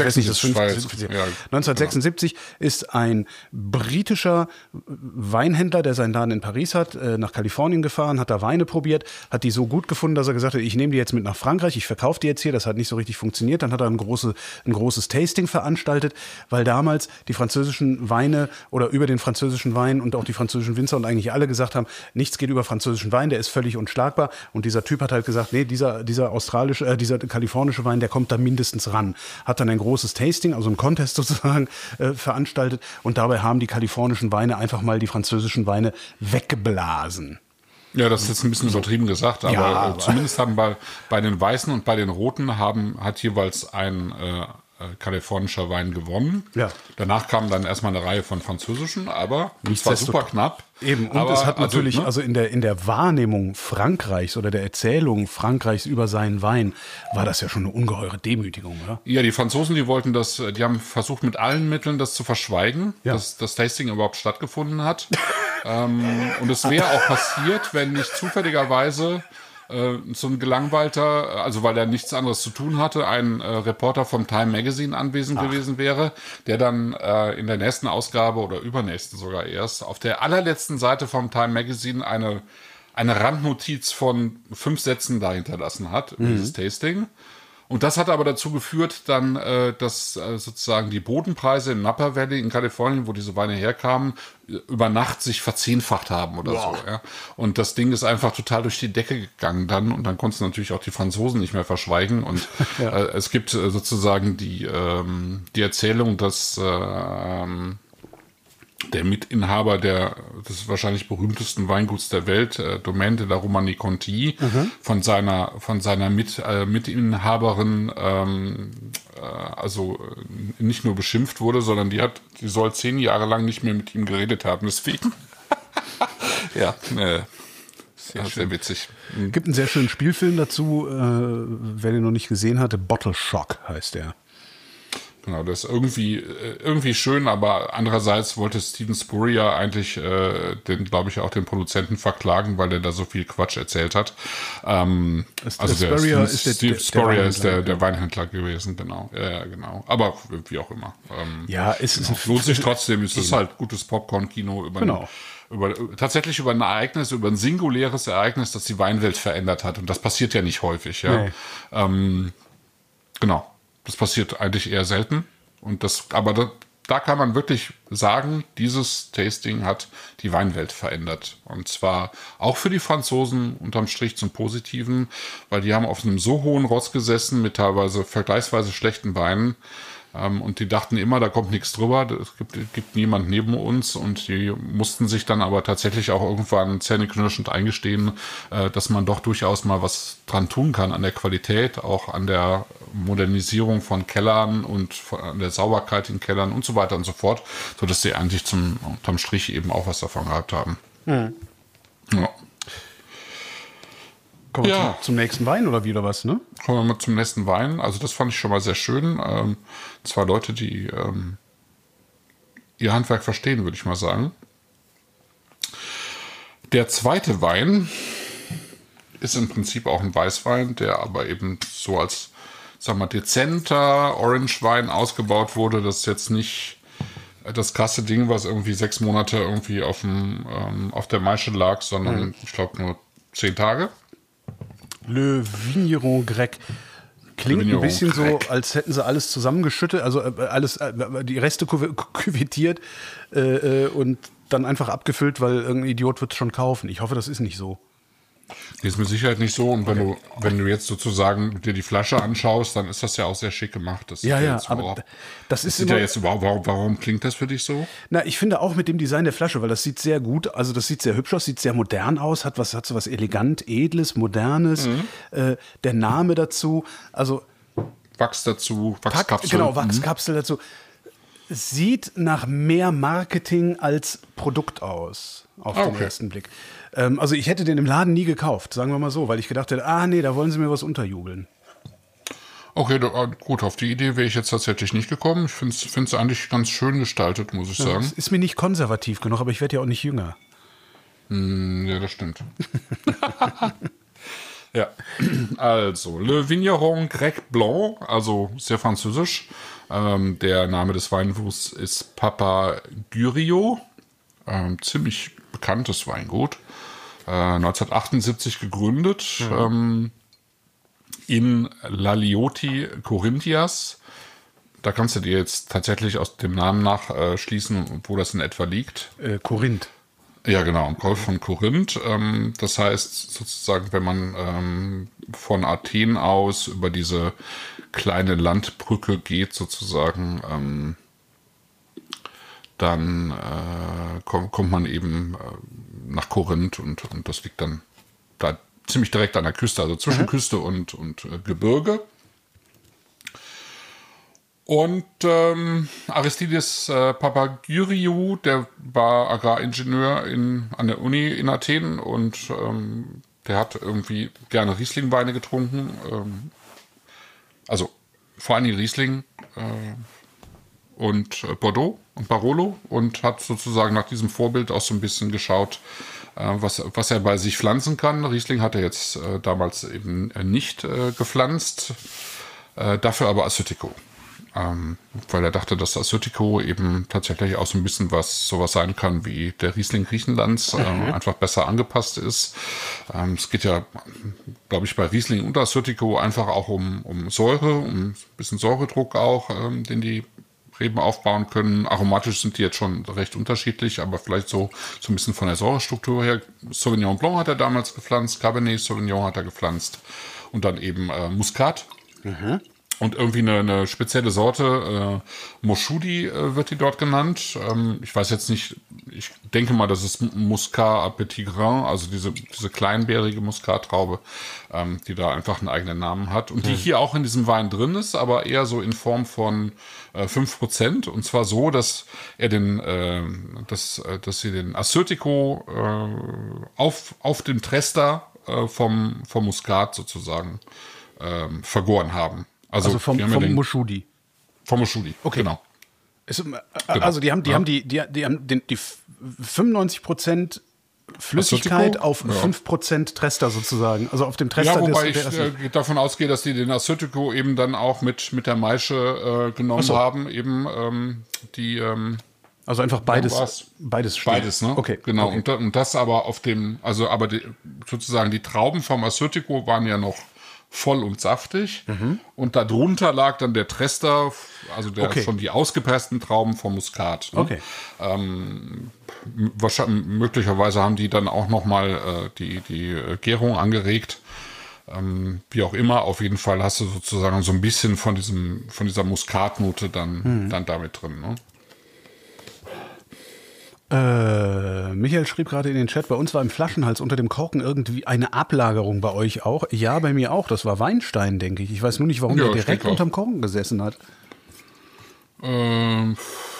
1976 ist ein britischer Weinhändler, der seinen Laden in Paris hat, nach Kalifornien gefahren, hat da Weine probiert, hat die so gut gefunden, dass er gesagt hat, ich nehme die jetzt mit nach Frankreich, ich verkaufe die jetzt hier, das hat nicht so richtig funktioniert. Dann hat er ein großes Tasting veranstaltet, weil damals die französischen Weine oder über den französischen Wein und auch die französischen Winzer und eigentlich alle gesagt haben, nichts geht über französischen Wein, der ist völlig unschlagbar. Und dieser Typ hat halt gesagt, nee, dieser kalifornische Wein, der kommt da mindestens ran. Hat dann ein großes Tasting, also ein Contest sozusagen, veranstaltet. Und dabei haben die kalifornischen Weine einfach mal die französischen Weine weggeblasen. Ja, das ist jetzt ein bisschen übertrieben gesagt, aber zumindest haben bei den Weißen und bei den Roten hat jeweils ein kalifornischer Wein gewonnen. Ja. Danach kam dann erstmal eine Reihe von französischen, aber es war super knapp. Eben, und es hat natürlich, also in der Wahrnehmung Frankreichs oder der Erzählung Frankreichs über seinen Wein, war das ja schon eine ungeheure Demütigung, oder? Ja, die Franzosen, die haben versucht mit allen Mitteln das zu verschweigen, dass das Tasting überhaupt stattgefunden hat. Und es wäre auch passiert, wenn nicht zufälligerweise so ein gelangweilter, also weil er nichts anderes zu tun hatte, ein Reporter vom Time Magazine anwesend gewesen wäre, der dann in der nächsten Ausgabe oder übernächsten sogar erst auf der allerletzten Seite vom Time Magazine eine Randnotiz von 5 Sätzen da hinterlassen hat über dieses Tasting. Und das hat aber dazu geführt, dann, dass sozusagen die Bodenpreise in Napa Valley in Kalifornien, wo diese Weine herkamen, über Nacht sich verzehnfacht haben oder so. Ja. Und das Ding ist einfach total durch die Decke gegangen dann. Und dann konnten natürlich auch die Franzosen nicht mehr verschweigen. Und es gibt sozusagen die Erzählung, dass der Mitinhaber des wahrscheinlich berühmtesten Weinguts der Welt, Domaine de la Romanée Conti, von seiner Mitinhaberin also nicht nur beschimpft wurde, sondern die soll 10 Jahre lang nicht mehr mit ihm geredet haben. Deswegen sehr witzig. Gibt einen sehr schönen Spielfilm dazu, wer den noch nicht gesehen hatte, Bottle Shock heißt der. Genau, das ist irgendwie schön, aber andererseits wollte Steven Spurrier eigentlich glaube ich, auch den Produzenten verklagen, weil er da so viel Quatsch erzählt hat. Steve Spurrier ist der Weinhändler gewesen, genau. Ja, genau. Aber wie auch immer. Lohnt sich trotzdem. Es ist halt gutes Popcorn-Kino tatsächlich über ein Ereignis, über ein singuläres Ereignis, das die Weinwelt verändert hat. Und das passiert ja nicht häufig. Ja? Nee. Genau. Das passiert eigentlich eher selten. Und da kann man wirklich sagen, dieses Tasting hat die Weinwelt verändert. Und zwar auch für die Franzosen unterm Strich zum Positiven, weil die haben auf einem so hohen Ross gesessen mit teilweise vergleichsweise schlechten Weinen. Und die dachten immer, da kommt nichts drüber, es gibt niemand neben uns. Und die mussten sich dann aber tatsächlich auch irgendwann zähneknirschend eingestehen, dass man doch durchaus mal was dran tun kann an der Qualität, auch an der Modernisierung von Kellern und an der Sauberkeit in Kellern und so weiter und so fort, sodass sie eigentlich unterm Strich eben auch was davon gehabt haben. Ja. Kommen wir zum nächsten Wein oder wieder was, ne? Kommen wir mal zum nächsten Wein. Also das fand ich schon mal sehr schön. Zwei Leute, die ihr Handwerk verstehen, würde ich mal sagen. Der zweite Wein ist im Prinzip auch ein Weißwein, der aber eben so als, sagen wir mal, dezenter Orange-Wein ausgebaut wurde. Das ist jetzt nicht das krasse Ding, was irgendwie 6 Monate irgendwie auf der Maische lag, sondern ich glaube nur 10 Tage. Le Vigneron Grec. Klingt ein bisschen so, als hätten sie alles zusammengeschüttet, also alles, die Reste küvettiert und dann einfach abgefüllt, weil irgendein Idiot wird es schon kaufen. Ich hoffe, das ist nicht so. Ist mit Sicherheit nicht so. Und wenn du jetzt sozusagen dir die Flasche anschaust, dann ist das ja auch sehr schick gemacht. Das aber das ist ja jetzt, warum klingt das für dich so? Na, ich finde auch mit dem Design der Flasche, weil das sieht sehr gut, also das sieht sehr hübsch aus, sieht sehr modern aus, hat so was elegant, edles, modernes, der Name dazu, also Wachs dazu, Wachskapsel. Genau, Wachskapsel dazu. Sieht nach mehr Marketing als Produkt aus, auf den ersten Blick. Also ich hätte den im Laden nie gekauft, sagen wir mal so, weil ich gedacht hätte, nee, da wollen sie mir was unterjubeln. Okay, gut, auf die Idee wäre ich jetzt tatsächlich nicht gekommen. Ich finde es eigentlich ganz schön gestaltet, muss ich sagen. Es ist mir nicht konservativ genug, aber ich werde ja auch nicht jünger. Ja, das stimmt. Ja, also Le Vigneron Grec Blanc, also sehr französisch. Der Name des Weinguts ist Papa Guriot, ziemlich bekanntes Weingut. 1978 gegründet in Lalioti, Corinthians. Da kannst du dir jetzt tatsächlich aus dem Namen nach schließen, wo das in etwa liegt. Korinth. Ja, genau, im Golf von Korinth. Das heißt sozusagen, wenn man von Athen aus über diese kleine Landbrücke geht sozusagen, dann kommt man eben nach Korinth und das liegt dann da ziemlich direkt an der Küste, also zwischen Küste und Gebirge. Und Aristides Papagiriou, der war Agraringenieur an der Uni in Athen und der hat irgendwie gerne Rieslingweine getrunken. Also vor allem Riesling und Bordeaux und Barolo und hat sozusagen nach diesem Vorbild auch so ein bisschen geschaut, was er bei sich pflanzen kann. Riesling hat er jetzt damals eben nicht gepflanzt, dafür aber Assyrtiko. Weil er dachte, dass Assyrtiko eben tatsächlich auch so ein bisschen sowas sein kann wie der Riesling Griechenlands, einfach besser angepasst ist. Es geht ja, glaube ich, bei Riesling und Assyrtiko einfach auch um Säure, um ein bisschen Säuredruck auch, den die Reben aufbauen können. Aromatisch sind die jetzt schon recht unterschiedlich, aber vielleicht so ein bisschen von der Säurestruktur her. Sauvignon Blanc hat er damals gepflanzt, Cabernet Sauvignon hat er gepflanzt und dann eben Muscat. Und irgendwie eine spezielle Sorte, Moshudi wird die dort genannt. Ich weiß jetzt nicht, ich denke mal, das ist Muscat à Petit Grain, also diese kleinbeerige Muskat-Traube, die da einfach einen eigenen Namen hat. Und die hier auch in diesem Wein drin ist, aber eher so in Form von 5%. Und zwar so, dass er dass sie den Assyrtiko auf dem Trester vom Muskat sozusagen vergoren haben. Also vom Moshudi. Vom Moshudi, okay. Genau. Also die haben die 95% Flüssigkeit auf 5% Trester sozusagen. Also auf dem Trester. Ja, wobei ich davon ausgehe, dass die den Assyrtiko eben dann auch mit der Maische genommen haben. Eben also einfach beides. Beides, ne? Okay. Genau. Okay. Und das aber sozusagen die Trauben vom Assyrtiko waren ja noch voll und saftig. Und darunter lag dann der Trester, also schon die ausgepressten Trauben vom Muskat. Ne? Okay. Wahrscheinlich, möglicherweise haben die dann auch nochmal die Gärung angeregt. Wie auch immer, auf jeden Fall hast du sozusagen so ein bisschen von dieser Muskatnote dann damit drin. Ne? Michael schrieb gerade in den Chat, bei uns war im Flaschenhals unter dem Korken irgendwie eine Ablagerung, bei euch auch. Ja, bei mir auch. Das war Weinstein, denke ich. Ich weiß nur nicht, warum der direkt unterm Korken gesessen hat. Im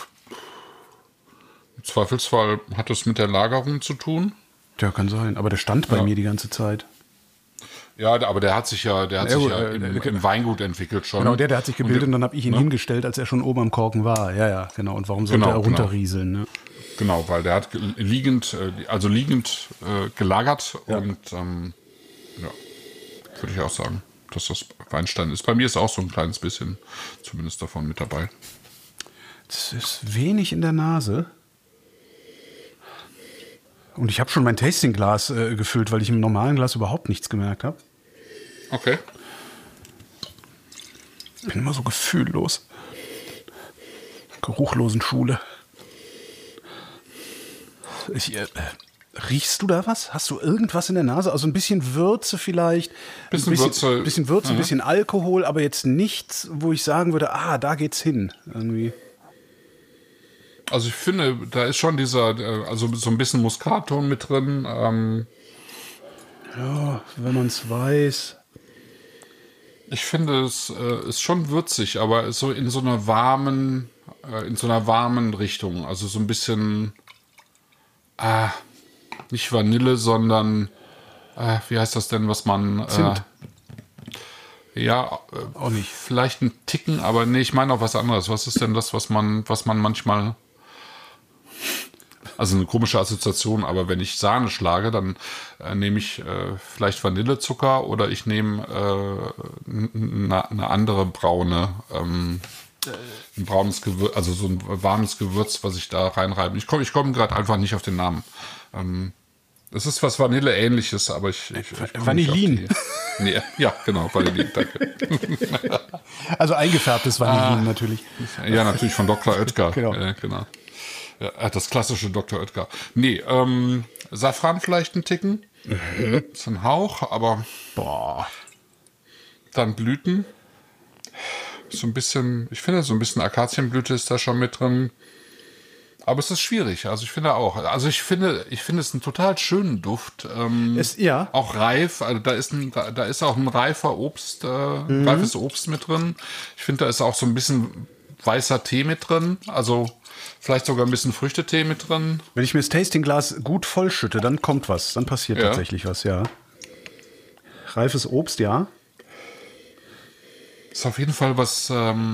Zweifelsfall hat es mit der Lagerung zu tun. Ja, kann sein. Aber der stand bei mir die ganze Zeit. Ja, aber der hat sich ja im Weingut entwickelt schon. Genau, der hat sich gebildet und dann habe ich ihn hingestellt, als er schon oben am Korken war. Ja, genau. Und warum sollte er runterrieseln, ne? Genau, weil der hat liegend gelagert und würde ich auch sagen, dass das Weinstein ist. Bei mir ist auch so ein kleines bisschen zumindest davon mit dabei. Es ist wenig in der Nase. Und ich habe schon mein Tastingglas gefüllt, weil ich im normalen Glas überhaupt nichts gemerkt habe. Okay. Ich bin immer so gefühllos. Geruchlosen Schule. Riechst du da was? Hast du irgendwas in der Nase? Also ein bisschen Würze vielleicht. Bisschen Würze, ein bisschen Alkohol, aber jetzt nichts, wo ich sagen würde, da geht's hin. Irgendwie. Also ich finde, da ist schon also so ein bisschen Muskatton mit drin. Ja, wenn man es weiß. Ich finde, es ist schon würzig, aber so in so einer warmen Richtung. Also so ein bisschen, nicht Vanille, sondern, wie heißt das denn, was man... Zimt. Ja, auch nicht. Vielleicht ein Ticken, aber nee, ich meine auch was anderes. Was ist denn das, was man manchmal... Also eine komische Assoziation, aber wenn ich Sahne schlage, dann nehme ich vielleicht Vanillezucker oder ich nehme eine andere braune, ein braunes Gewürz, also so ein warmes Gewürz, was ich da reinreibe. Ich komme gerade einfach nicht auf den Namen. Es ist was Vanille-ähnliches, aber ich Vanillin. Nee, ja, genau, Vanillin, danke. Also eingefärbtes Vanillin natürlich. Ja, natürlich von Dr. Oetker. Genau. Ja, das klassische Dr. Oetker. Nee, Safran vielleicht einen Ticken. So ein Hauch, aber dann Blüten. So ein bisschen, ich finde, so ein bisschen Akazienblüte ist da schon mit drin. Aber es ist schwierig, also ich finde auch. Also ich finde es einen total schönen Duft. Auch reif, also da ist auch ein reifer Obst, reifes Obst mit drin. Ich finde, da ist auch so ein bisschen weißer Tee mit drin, also vielleicht sogar ein bisschen Früchtetee mit drin. Wenn ich mir das Tastingglas gut vollschütte, dann kommt was, dann passiert tatsächlich was, ja. Reifes Obst, ja. Ist auf jeden Fall was,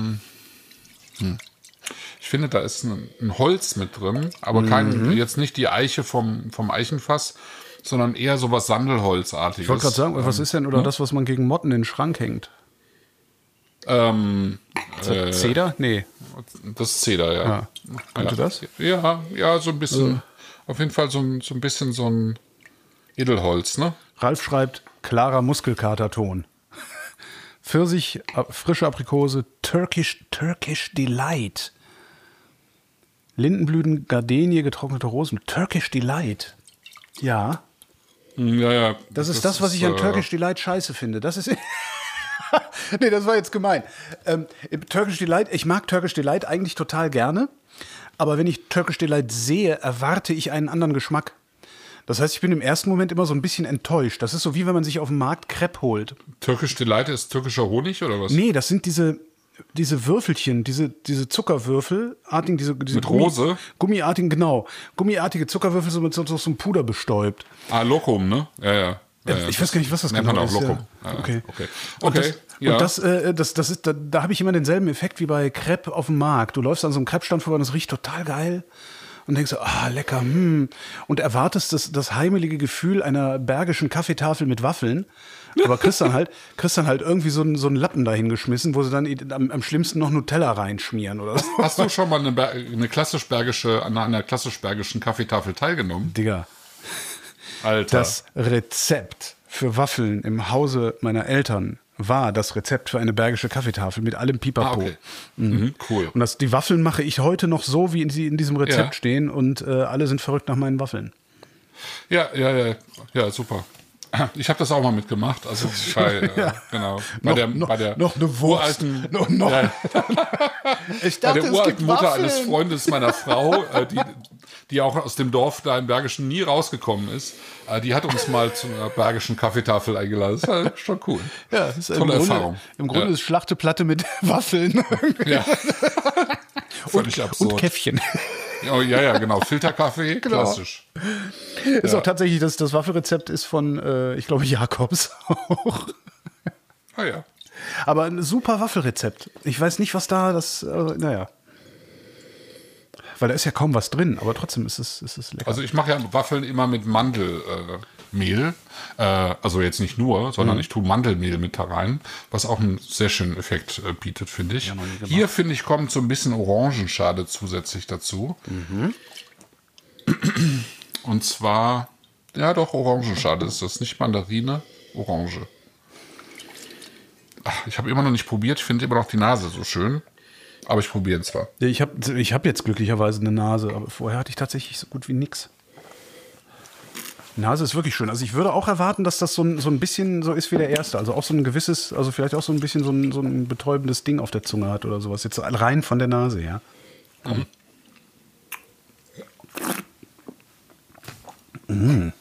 ich finde, da ist ein Holz mit drin, aber jetzt nicht die Eiche vom Eichenfass, sondern eher so was Sandelholzartiges. Ich wollte gerade sagen, was ist denn, oder das, was man gegen Motten in den Schrank hängt? Zeder? Nee. Das ist Zeder, ja. Könnte das? Ja, so ein bisschen. Auf jeden Fall so ein bisschen so ein Edelholz, ne? Ralf schreibt, klarer Muskelkaterton. Pfirsich, frische Aprikose, Turkish Delight. Lindenblüten, Gardenie, getrocknete Rosen. Turkish Delight. Ja. Ja. Das ist das, was ich an Turkish Delight scheiße finde. Das ist... Nee, das war jetzt gemein. Turkish Delight, ich mag Turkish Delight eigentlich total gerne, aber wenn ich Turkish Delight sehe, erwarte ich einen anderen Geschmack. Das heißt, ich bin im ersten Moment immer so ein bisschen enttäuscht. Das ist so wie wenn man sich auf dem Markt Crepe holt. Turkish Delight ist türkischer Honig oder was? Nee, das sind diese Würfelchen, diese Zuckerwürfelartigen, diese mit Rose? Gummiartigen, genau. Gummiartige Zuckerwürfel, so mit so einem Puder bestäubt. Lokum, ne? Ja. Ich weiß gar nicht, was das nennt genau man auch ist. Lokum. Ja. Okay. Und das ist, da habe ich immer denselben Effekt wie bei Crepe auf dem Markt. Du läufst an so einem Crepe-Stand vorbei und es riecht total geil. Und denkst so, lecker, Und erwartest das heimelige Gefühl einer bergischen Kaffeetafel mit Waffeln. Aber kriegst dann halt irgendwie so einen Lappen dahin geschmissen, wo sie dann am schlimmsten noch Nutella reinschmieren oder so. Hast du schon mal an einer klassisch bergischen Kaffeetafel teilgenommen? Digga. Alter. Das Rezept für Waffeln im Hause meiner Eltern war das Rezept für eine bergische Kaffeetafel mit allem Pipapo. Okay. Mhm, cool. Und die Waffeln mache ich heute noch so, wie sie in diesem Rezept stehen und alle sind verrückt nach meinen Waffeln. Ja, super. Ich habe das auch mal mitgemacht, also genau. Bei der noch eine Wurst. Ich dachte, bei der uralten Mutter eines Freundes meiner Frau, die auch aus dem Dorf da im Bergischen nie rausgekommen ist, die hat uns mal zu einer bergischen Kaffeetafel eingeladen. Das war schon cool. Ja, das ist tolle Erfahrung. Im Grunde ist Schlachteplatte mit Waffeln. Ja. Völlig absurd. Und Käffchen. Oh, ja, genau. Filterkaffee, klassisch. Ist auch tatsächlich, das Waffelrezept ist von, ich glaube, Jakobs auch. Ah ja. Aber ein super Waffelrezept. Ich weiß nicht, was da naja. Weil da ist ja kaum was drin, aber trotzdem ist es lecker. Also ich mache ja Waffeln immer mit Mandelmehl. Also jetzt nicht nur, sondern ich tue Mandelmehl mit da rein, was auch einen sehr schönen Effekt bietet, finde ich. Ja, hier, finde ich, kommt so ein bisschen Orangenschale zusätzlich dazu. Mhm. Und zwar, ja doch, Orangenschale ist das, nicht Mandarine, Orange. Ach, ich habe immer noch nicht probiert, ich finde immer noch die Nase so schön. Aber ich probiere es zwar. Ich hab jetzt glücklicherweise eine Nase, aber vorher hatte ich tatsächlich so gut wie nix. Die Nase ist wirklich schön. Also ich würde auch erwarten, dass das so ein bisschen so ist wie der erste. Also auch so ein gewisses, also vielleicht auch so ein bisschen so ein betäubendes Ding auf der Zunge hat oder sowas. Jetzt rein von der Nase, ja. Mhm.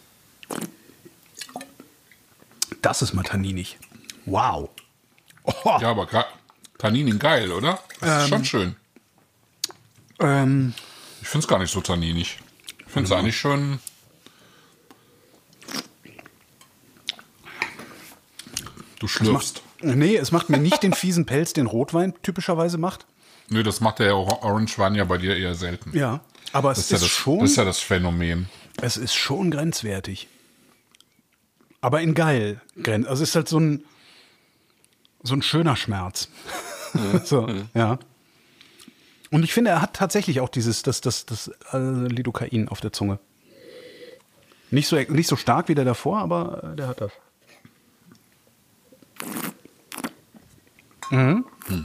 Das ist mal tanninig. Wow. Oh. Ja, aber Tanninin geil, oder? Das ist schon schön. Ich finde es gar nicht so tanninig. Ich finde es eigentlich schon. Du schlürfst. Es macht mir nicht den fiesen Pelz, den Rotwein typischerweise macht. Nö, das macht der Orange Wein ja bei dir eher selten. Ja, aber es ist schon. Das ist ja das Phänomen. Es ist schon grenzwertig. Aber in geil. Also es ist halt so ein schöner Schmerz. Ja. Und ich finde, er hat tatsächlich auch das Lidocain auf der Zunge. Nicht so stark wie der davor, aber der hat das. Mhm.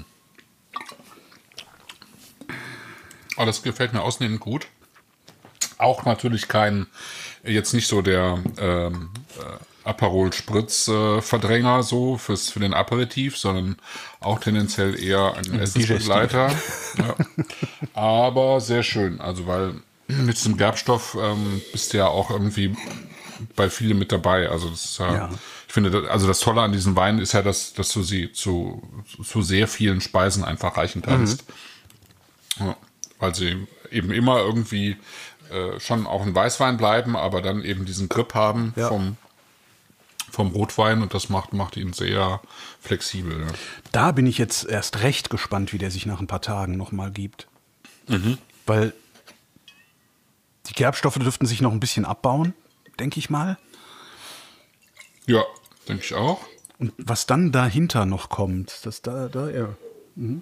Aber das gefällt mir ausnehmend gut. Auch natürlich jetzt nicht so der Aperol-Spritz-Verdränger so für den Aperitif, sondern auch tendenziell eher ein Essensbegleiter. Ja. Aber sehr schön, also weil mit diesem Gerbstoff bist du ja auch irgendwie bei vielen mit dabei. Also das ist ich finde, also das Tolle an diesen Weinen ist ja, dass du sie zu sehr vielen Speisen einfach reichen kannst. Ja, weil sie eben immer irgendwie schon auch ein Weißwein bleiben, aber dann eben diesen Grip haben vom Rotwein und das macht ihn sehr flexibel. Ja. Da bin ich jetzt erst recht gespannt, wie der sich nach ein paar Tagen nochmal gibt. Mhm. Weil die Gerbstoffe dürften sich noch ein bisschen abbauen, denke ich mal. Ja, denke ich auch. Und was dann dahinter noch kommt, ja. Mhm.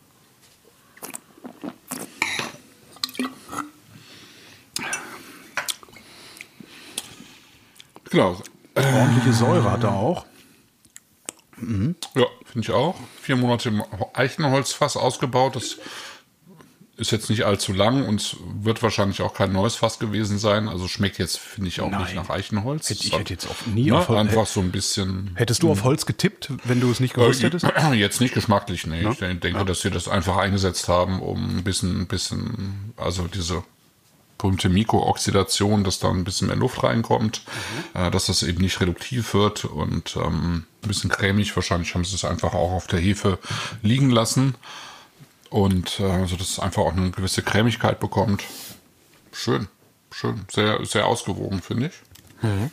Genau. Ordentliche Säure hat er auch. Mhm. Ja, finde ich auch. 4 Monate im Eichenholzfass ausgebaut. Das ist jetzt nicht allzu lang und wird wahrscheinlich auch kein neues Fass gewesen sein. Also schmeckt jetzt, finde ich, auch nicht nach Eichenholz. Ich hätte jetzt auch nie auf Holz. Einfach so ein bisschen. Hättest du auf Holz getippt, wenn du es nicht gewusst hättest? Jetzt nicht geschmacklich, nee. Ja? Ich denke, dass sie das einfach eingesetzt haben, um ein bisschen, also diese berühmte Mikrooxidation, dass da ein bisschen mehr Luft reinkommt, dass das eben nicht reduktiv wird und ein bisschen cremig. Wahrscheinlich haben sie es einfach auch auf der Hefe liegen lassen und so dass es einfach auch eine gewisse Cremigkeit bekommt. Schön, sehr, sehr ausgewogen, finde ich. Mhm.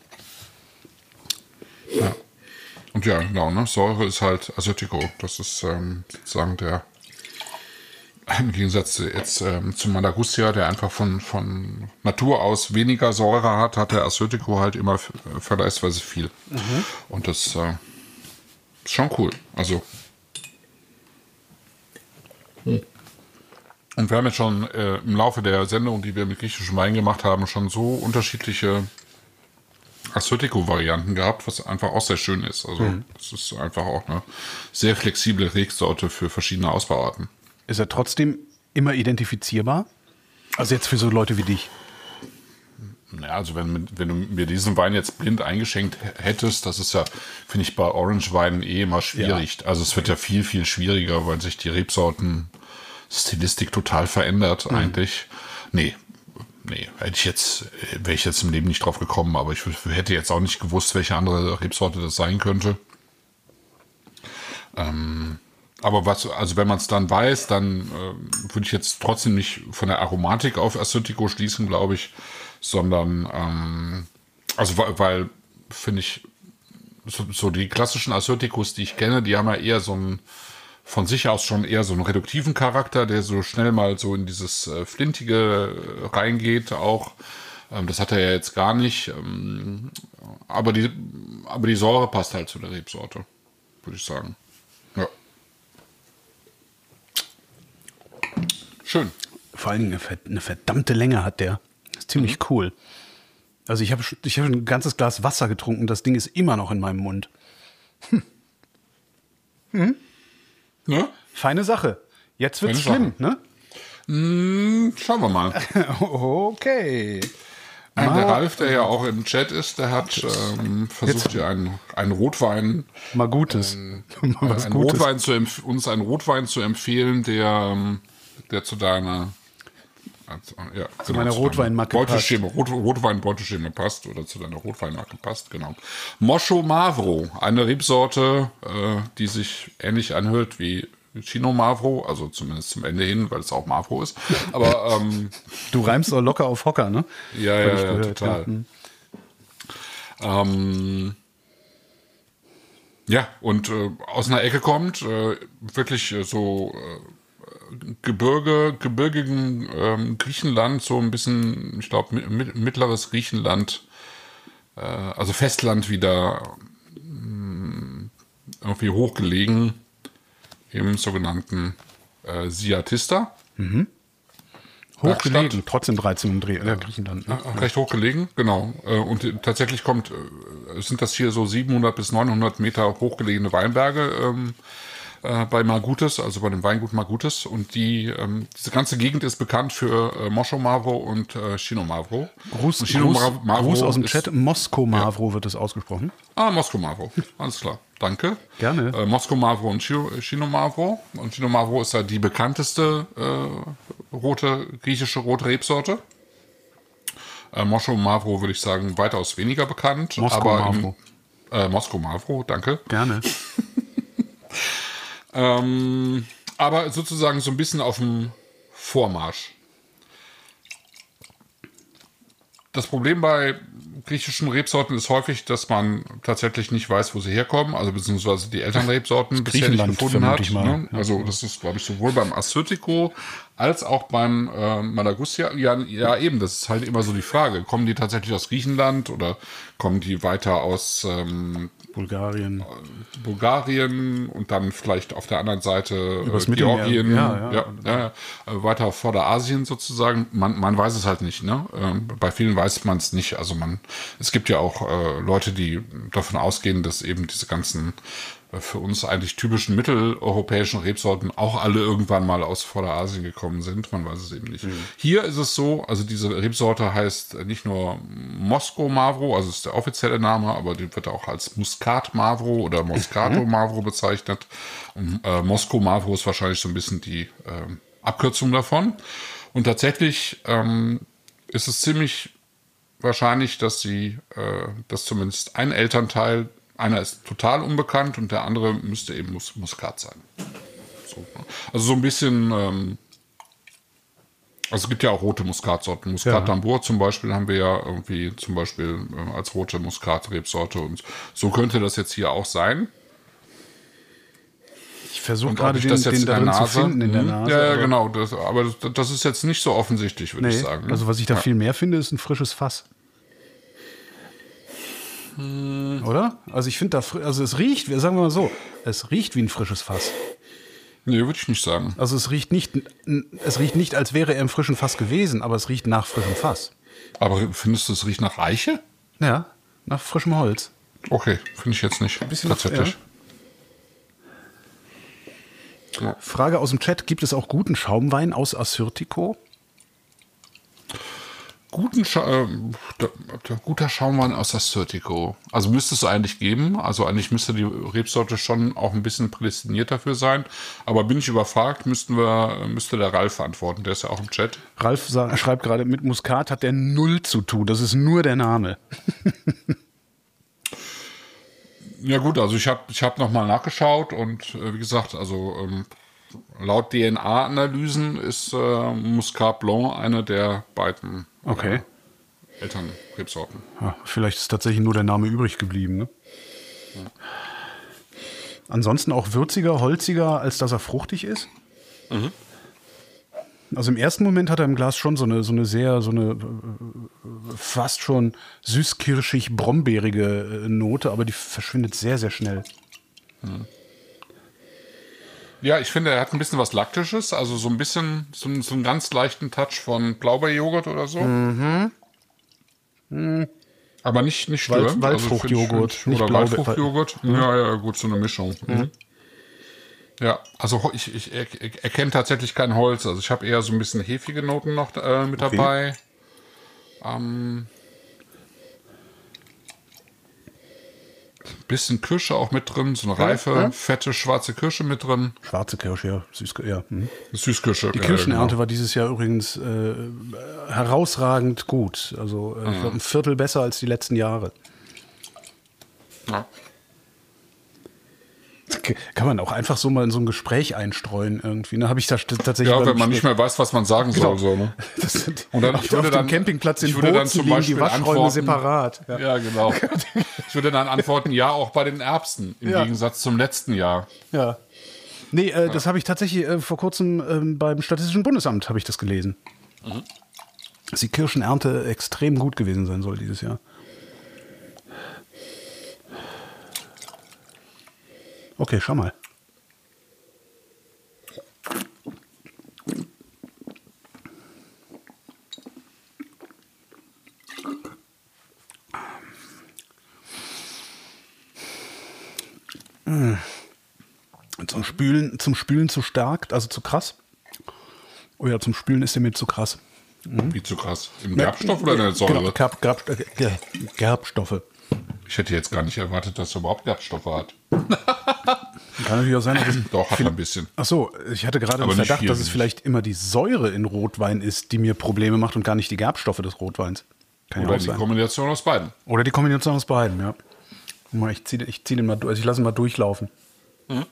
Ja. Und ja, genau, ne? Säure ist halt Assyrtiko. Das ist sozusagen der im Gegensatz jetzt zum Malagustia, der einfach von Natur aus weniger Säure hat der Assyrtiko halt immer vergleichsweise viel. Mhm. Und das ist schon cool. Also. Und wir haben jetzt schon im Laufe der Sendung, die wir mit griechischem Wein gemacht haben, schon so unterschiedliche Assyrtiko-Varianten gehabt, was einfach auch sehr schön ist. Also es ist einfach auch eine sehr flexible Rebsorte für verschiedene Ausbauarten. Ist er trotzdem immer identifizierbar? Also jetzt für so Leute wie dich? Naja, also wenn du mir diesen Wein jetzt blind eingeschenkt hättest, das ist ja, finde ich, bei Orange-Weinen immer schwierig. Ja. Also es wird ja viel, viel schwieriger, weil sich die Rebsorten-Stilistik total verändert eigentlich. Nee, wäre ich jetzt im Leben nicht drauf gekommen, aber ich hätte jetzt auch nicht gewusst, welche andere Rebsorte das sein könnte. Aber wenn man es dann weiß, dann würde ich jetzt trotzdem nicht von der Aromatik auf Assyrtiko schließen, glaube ich, sondern weil finde ich, so die klassischen Assyrtikos, die ich kenne, die haben ja eher von sich aus schon eher so einen reduktiven Charakter, der so schnell mal so in dieses Flintige reingeht auch. Das hat er ja jetzt gar nicht. Aber die Säure passt halt zu der Rebsorte, würde ich sagen. Ja. Schön. Vor allem eine verdammte Länge hat der. Das ist ziemlich cool. Also ich habe ein ganzes Glas Wasser getrunken. Das Ding ist immer noch in meinem Mund. Ne? Feine Sache. Jetzt wird's schlimm, ne? Schauen wir mal. Okay. Der Ralf, der ja auch im Chat ist, der hat versucht, hier einen Rotwein. Mal Gutes. Was Gutes. Uns einen Rotwein zu empfehlen, der zu deiner zu meiner Rotweinmarke Rotweinbeuteschema passt oder zu deiner Rotweinmarke passt, genau. Moscho Mavro, eine Rebsorte, die sich ähnlich anhört wie Chino Mavro, also zumindest zum Ende hin, weil es auch Mavro ist. Aber du reimst auch locker auf Hocker, ne? Ja, total. Ja, und aus einer Ecke kommt wirklich so gebirgigen Griechenland, so ein bisschen, ich glaube, mittleres Griechenland, also Festland wieder irgendwie hochgelegen im sogenannten Siatista. Hochgelegen, trotzdem 13 im Griechenland. Ne? Recht hochgelegen, genau. Und tatsächlich sind das hier so 700 bis 900 Meter hochgelegene Weinberge bei Margutes, also bei dem Weingut Margutes. Und diese ganze Gegend ist bekannt für Moscho Mavro und Chino Mavro. Gruß aus dem Chat. Mosco Mavro wird es ausgesprochen. Mosco Mavro. Alles klar. Danke. Gerne. Mosco Mavro und Chino Mavro. Und Chino Mavro ist ja die bekannteste griechische rote Rebsorte. Moscho Mavro würde ich sagen weitaus weniger bekannt. Mosco Mavro, danke. Gerne. Aber sozusagen so ein bisschen auf dem Vormarsch. Das Problem bei griechischen Rebsorten ist häufig, dass man tatsächlich nicht weiß, wo sie herkommen, also beziehungsweise die Elternrebsorten bisher nicht gefunden hat. Ne? Also das ist, glaube ich, sowohl beim Assyrtiko als auch beim Malagussia. Ja, eben, das ist halt immer so die Frage. Kommen die tatsächlich aus Griechenland oder kommen die weiter aus Bulgarien und dann vielleicht auf der anderen Seite Georgien, weiter Vorderasien sozusagen. Man weiß es halt nicht. Ne? Bei vielen weiß man es nicht. Also es gibt ja auch Leute, die davon ausgehen, dass eben diese ganzen für uns eigentlich typischen mitteleuropäischen Rebsorten auch alle irgendwann mal aus Vorderasien gekommen sind. Man weiß es eben nicht. Hier ist es so, also diese Rebsorte heißt nicht nur Mosco Mavro, also ist der offizielle Name, aber die wird auch als Muscat Mavro oder Moscato Mavro bezeichnet. Und Mosco Mavro ist wahrscheinlich so ein bisschen die Abkürzung davon. Und tatsächlich ist es ziemlich wahrscheinlich, dass zumindest ein Elternteil, einer ist total unbekannt und der andere müsste eben Muskat sein. So, also so ein bisschen, also es gibt ja auch rote Muskatsorten. Muscat d'Ambour zum Beispiel haben wir ja irgendwie zum Beispiel als rote Muskatrebsorte und so könnte das jetzt hier auch sein. Ich versuche gerade den darin zu finden in der Nase. Ja, genau. Aber das ist jetzt nicht so offensichtlich, würde ich sagen. Also was ich da viel mehr finde, ist ein frisches Fass. Oder? Also ich finde es riecht, sagen wir mal so, es riecht wie ein frisches Fass. Nee, würde ich nicht sagen. Also es riecht nicht, als wäre er im frischen Fass gewesen, aber es riecht nach frischem Fass. Aber findest du, es riecht nach Eiche? Ja. Nach frischem Holz. Okay, finde ich jetzt nicht. Ein bisschen tatsächlich. Ja. Frage aus dem Chat: Gibt es auch guten Schaumwein aus Assyrtiko? Guter Schaumwein aus Assyrtiko. Also müsste es eigentlich geben. Also eigentlich müsste die Rebsorte schon auch ein bisschen prädestiniert dafür sein. Aber bin ich überfragt, müsste der Ralf antworten. Der ist ja auch im Chat. Ralf schreibt gerade, mit Muskat hat der null zu tun. Das ist nur der Name. Ja gut, also ich hab nochmal nachgeschaut und wie gesagt, also laut DNA-Analysen ist Muscat Blanc eine der beiden Elternrebsorten. Ja, vielleicht ist tatsächlich nur der Name übrig geblieben. Ne? Ja. Ansonsten auch würziger, holziger, als dass er fruchtig ist. Mhm. Also im ersten Moment hat er im Glas schon so eine fast schon süßkirschig brombeerige Note, aber die verschwindet sehr, sehr schnell. Mhm. Ja, ich finde, er hat ein bisschen was Laktisches, also so ein bisschen, so einen ganz leichten Touch von Blaubeerjoghurt oder so. Mhm. Aber nicht störend. Waldfruchtjoghurt. Oder Waldfruchtjoghurt. Ja, gut, so eine Mischung. Mhm. Ja, also ich erkenne tatsächlich kein Holz. Also ich habe eher so ein bisschen hefige Noten noch mit dabei. Bisschen Kirsche auch mit drin, so eine reife, fette, schwarze Kirsche mit drin. Schwarze Kirsche, ja. Süßkirsche. Die Kirschenernte war dieses Jahr übrigens herausragend gut. Also ich glaube, ein Viertel besser als die letzten Jahre. Ja. Kann man auch einfach so mal in so ein Gespräch einstreuen irgendwie. Da habe ich da tatsächlich. Ja, wenn man nicht mehr weiß, was man sagen soll. So, ne? Und dann auf dem Campingplatz in Bozen liegen die Waschräume separat. Ja, genau. Ich würde dann antworten, ja, auch bei den Erbsen, im Gegensatz zum letzten Jahr. Ja. Nee, das habe ich tatsächlich vor kurzem beim Statistischen Bundesamt habe ich das gelesen. Mhm. Dass die Kirschenernte extrem gut gewesen sein soll dieses Jahr. Okay, schau mal. Zum Spülen zu stark, also zu krass. Oh ja, zum Spülen ist der mir zu krass. Wie zu krass? Im Gerbstoff oder in der Säure? Genau, Gerbstoffe. Ich hätte jetzt gar nicht erwartet, dass er überhaupt Gerbstoffe hat. Kann natürlich auch sein, dass doch, hat er ein bisschen. Ach so, ich hatte gerade den Verdacht, dass es vielleicht immer die Säure in Rotwein ist, die mir Probleme macht und gar nicht die Gerbstoffe des Rotweins. Kann oder die Kombination aus beiden. Oder die Kombination aus beiden, ja. Ich zieh den mal durch, also ich lasse ihn mal durchlaufen. Mhm.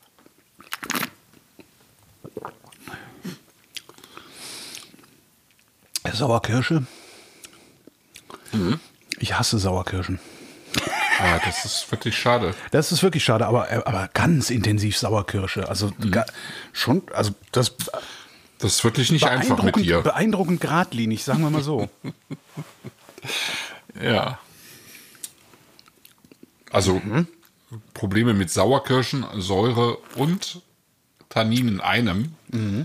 Sauerkirsche. Mhm. Ich hasse Sauerkirschen. Ah, das ist wirklich schade. Das ist wirklich schade, aber ganz intensiv Sauerkirsche. Also schon, also das ist wirklich nicht einfach mit dir. Beeindruckend geradlinig, sagen wir mal so. Ja. Also Probleme mit Sauerkirschen, Säure und Tannin in einem. Mhm.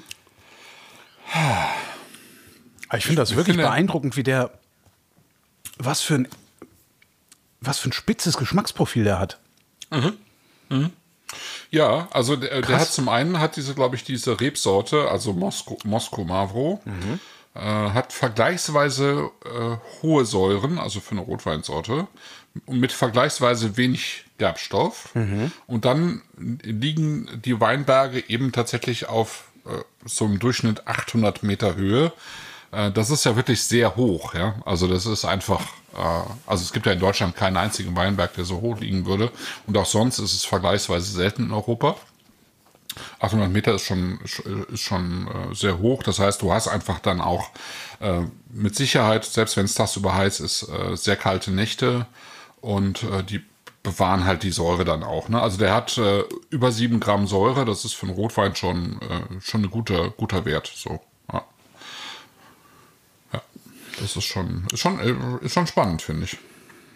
Ich finde das wirklich beeindruckend, wie der was für ein spitzes Geschmacksprofil der hat. Mhm. Mhm. Ja, also der hat zum einen diese Rebsorte, also Moscow Mavro, hat vergleichsweise hohe Säuren, also für eine Rotweinsorte, mit vergleichsweise wenig Gerbstoff. Mhm. Und dann liegen die Weinberge eben tatsächlich auf so im Durchschnitt 800 Meter Höhe. Das ist ja wirklich sehr hoch, ja. Also das ist einfach, also es gibt ja in Deutschland keinen einzigen Weinberg, der so hoch liegen würde. Und auch sonst ist es vergleichsweise selten in Europa. 800 Meter ist schon sehr hoch. Das heißt, du hast einfach dann auch mit Sicherheit, selbst wenn es tagsüber heiß ist, sehr kalte Nächte und die bewahren halt die Säure dann auch. Ne? Also der hat über 7 Gramm Säure. Das ist für einen Rotwein schon ein guter Wert. So. Ja. Ja, das ist schon spannend, finde ich.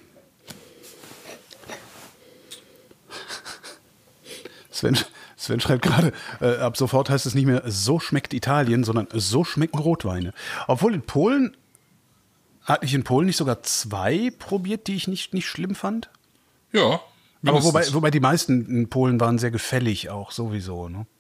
Sven schreibt gerade, ab sofort heißt es nicht mehr, so schmeckt Italien, sondern so schmecken Rotweine. Obwohl in Polen Hatte ich in Polen nicht sogar 2 probiert, die ich nicht schlimm fand? Ja. Aber wobei die meisten in Polen waren sehr gefällig auch sowieso, ne?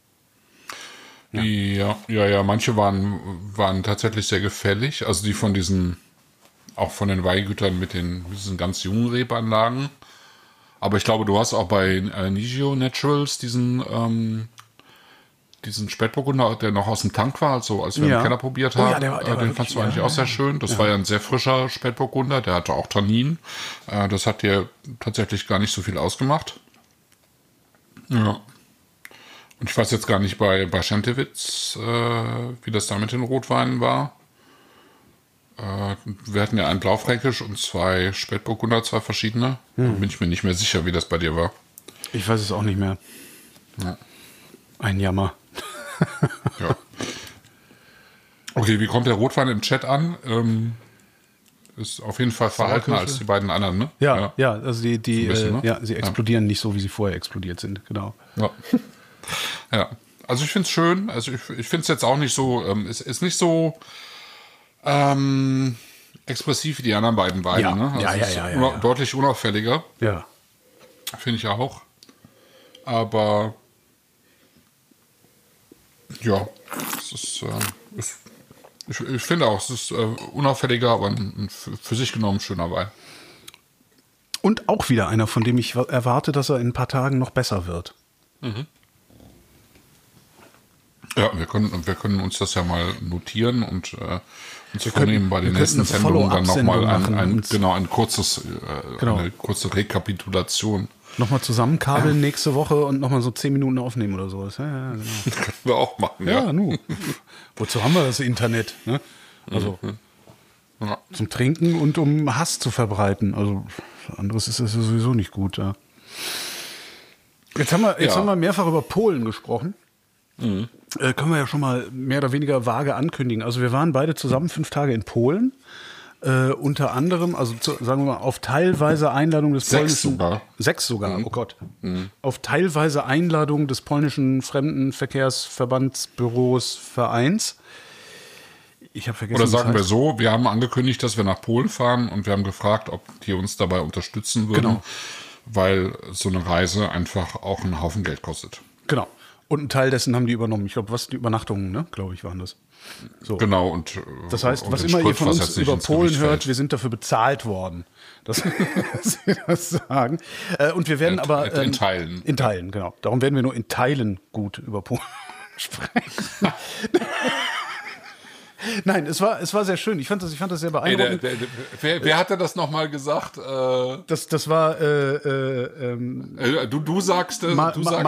Ja, manche waren tatsächlich sehr gefällig. Also die von diesen, auch von den Weingütern mit diesen ganz jungen Rebanlagen. Aber ich glaube, du hast auch bei Nigio Naturals diesen Spätburgunder, der noch aus dem Tank war, also als wir im Keller probiert haben. Den fandst du eigentlich auch sehr schön. Das war ja ein sehr frischer Spätburgunder, der hatte auch Tannin. Das hat dir tatsächlich gar nicht so viel ausgemacht. Ja. Und ich weiß jetzt gar nicht bei Schentewitz, wie das da mit den Rotweinen war. Wir hatten ja einen Blaufränkisch und 2 Spätburgunder, 2 verschiedene. Da bin ich mir nicht mehr sicher, wie das bei dir war. Ich weiß es auch nicht mehr. Ja. Ein Jammer. Ja. Okay, wie kommt der Rotwein im Chat an? Ist auf jeden Fall verhaltener als die beiden anderen, ne? Ja, also die bisschen, ne? sie explodieren nicht so, wie sie vorher explodiert sind, genau. Ja. Also ich finde es schön. Also ich finde es jetzt auch nicht so, ist nicht so expressiv wie die anderen beiden Weine, ne? Also deutlich unauffälliger. Ja. Finde ich auch. Aber ja, es ist, ich finde auch, es ist unauffälliger, aber ein für sich genommen schöner Wein. Und auch wieder einer, von dem ich erwarte, dass er in ein paar Tagen noch besser wird. Mhm. Ja, wir können uns das ja mal notieren und uns vornehmen, bei den nächsten Sendungen dann nochmal eine kurze Rekapitulation. Nochmal zusammenkabeln nächste Woche und nochmal so 10 Minuten aufnehmen oder sowas. Ja, genau. Das können wir auch machen, ja. Wozu haben wir das Internet? Ne? Also zum Trinken und um Hass zu verbreiten. Also anderes ist das sowieso nicht gut. Ja. Jetzt haben wir mehrfach über Polen gesprochen. Können wir ja schon mal mehr oder weniger vage ankündigen. Also wir waren beide zusammen 5 Tage in Polen. Unter anderem, also sagen wir mal, auf teilweise Einladung des polnischen... 6 sogar, oh Gott. Auf teilweise Einladung des polnischen Fremdenverkehrsverbandsbüros Vereins. Ich habe vergessen, oder sagen wir so, wir haben angekündigt, dass wir nach Polen fahren und wir haben gefragt, ob die uns dabei unterstützen würden, weil so eine Reise einfach auch einen Haufen Geld kostet. Genau. Und einen Teil dessen haben die übernommen. Ich glaube, die Übernachtungen, ne? Glaube ich, waren das. So. Genau. Und das heißt, was immer ihr von uns über Polen hört, wir sind dafür bezahlt worden. Dass wir das sagen. Und wir werden aber... in Teilen. In Teilen, genau. Darum werden wir nur in Teilen gut über Polen sprechen. Nein, es war sehr schön. Ich fand das sehr beeindruckend. Wer hatte das nochmal gesagt? Das war du sagst es.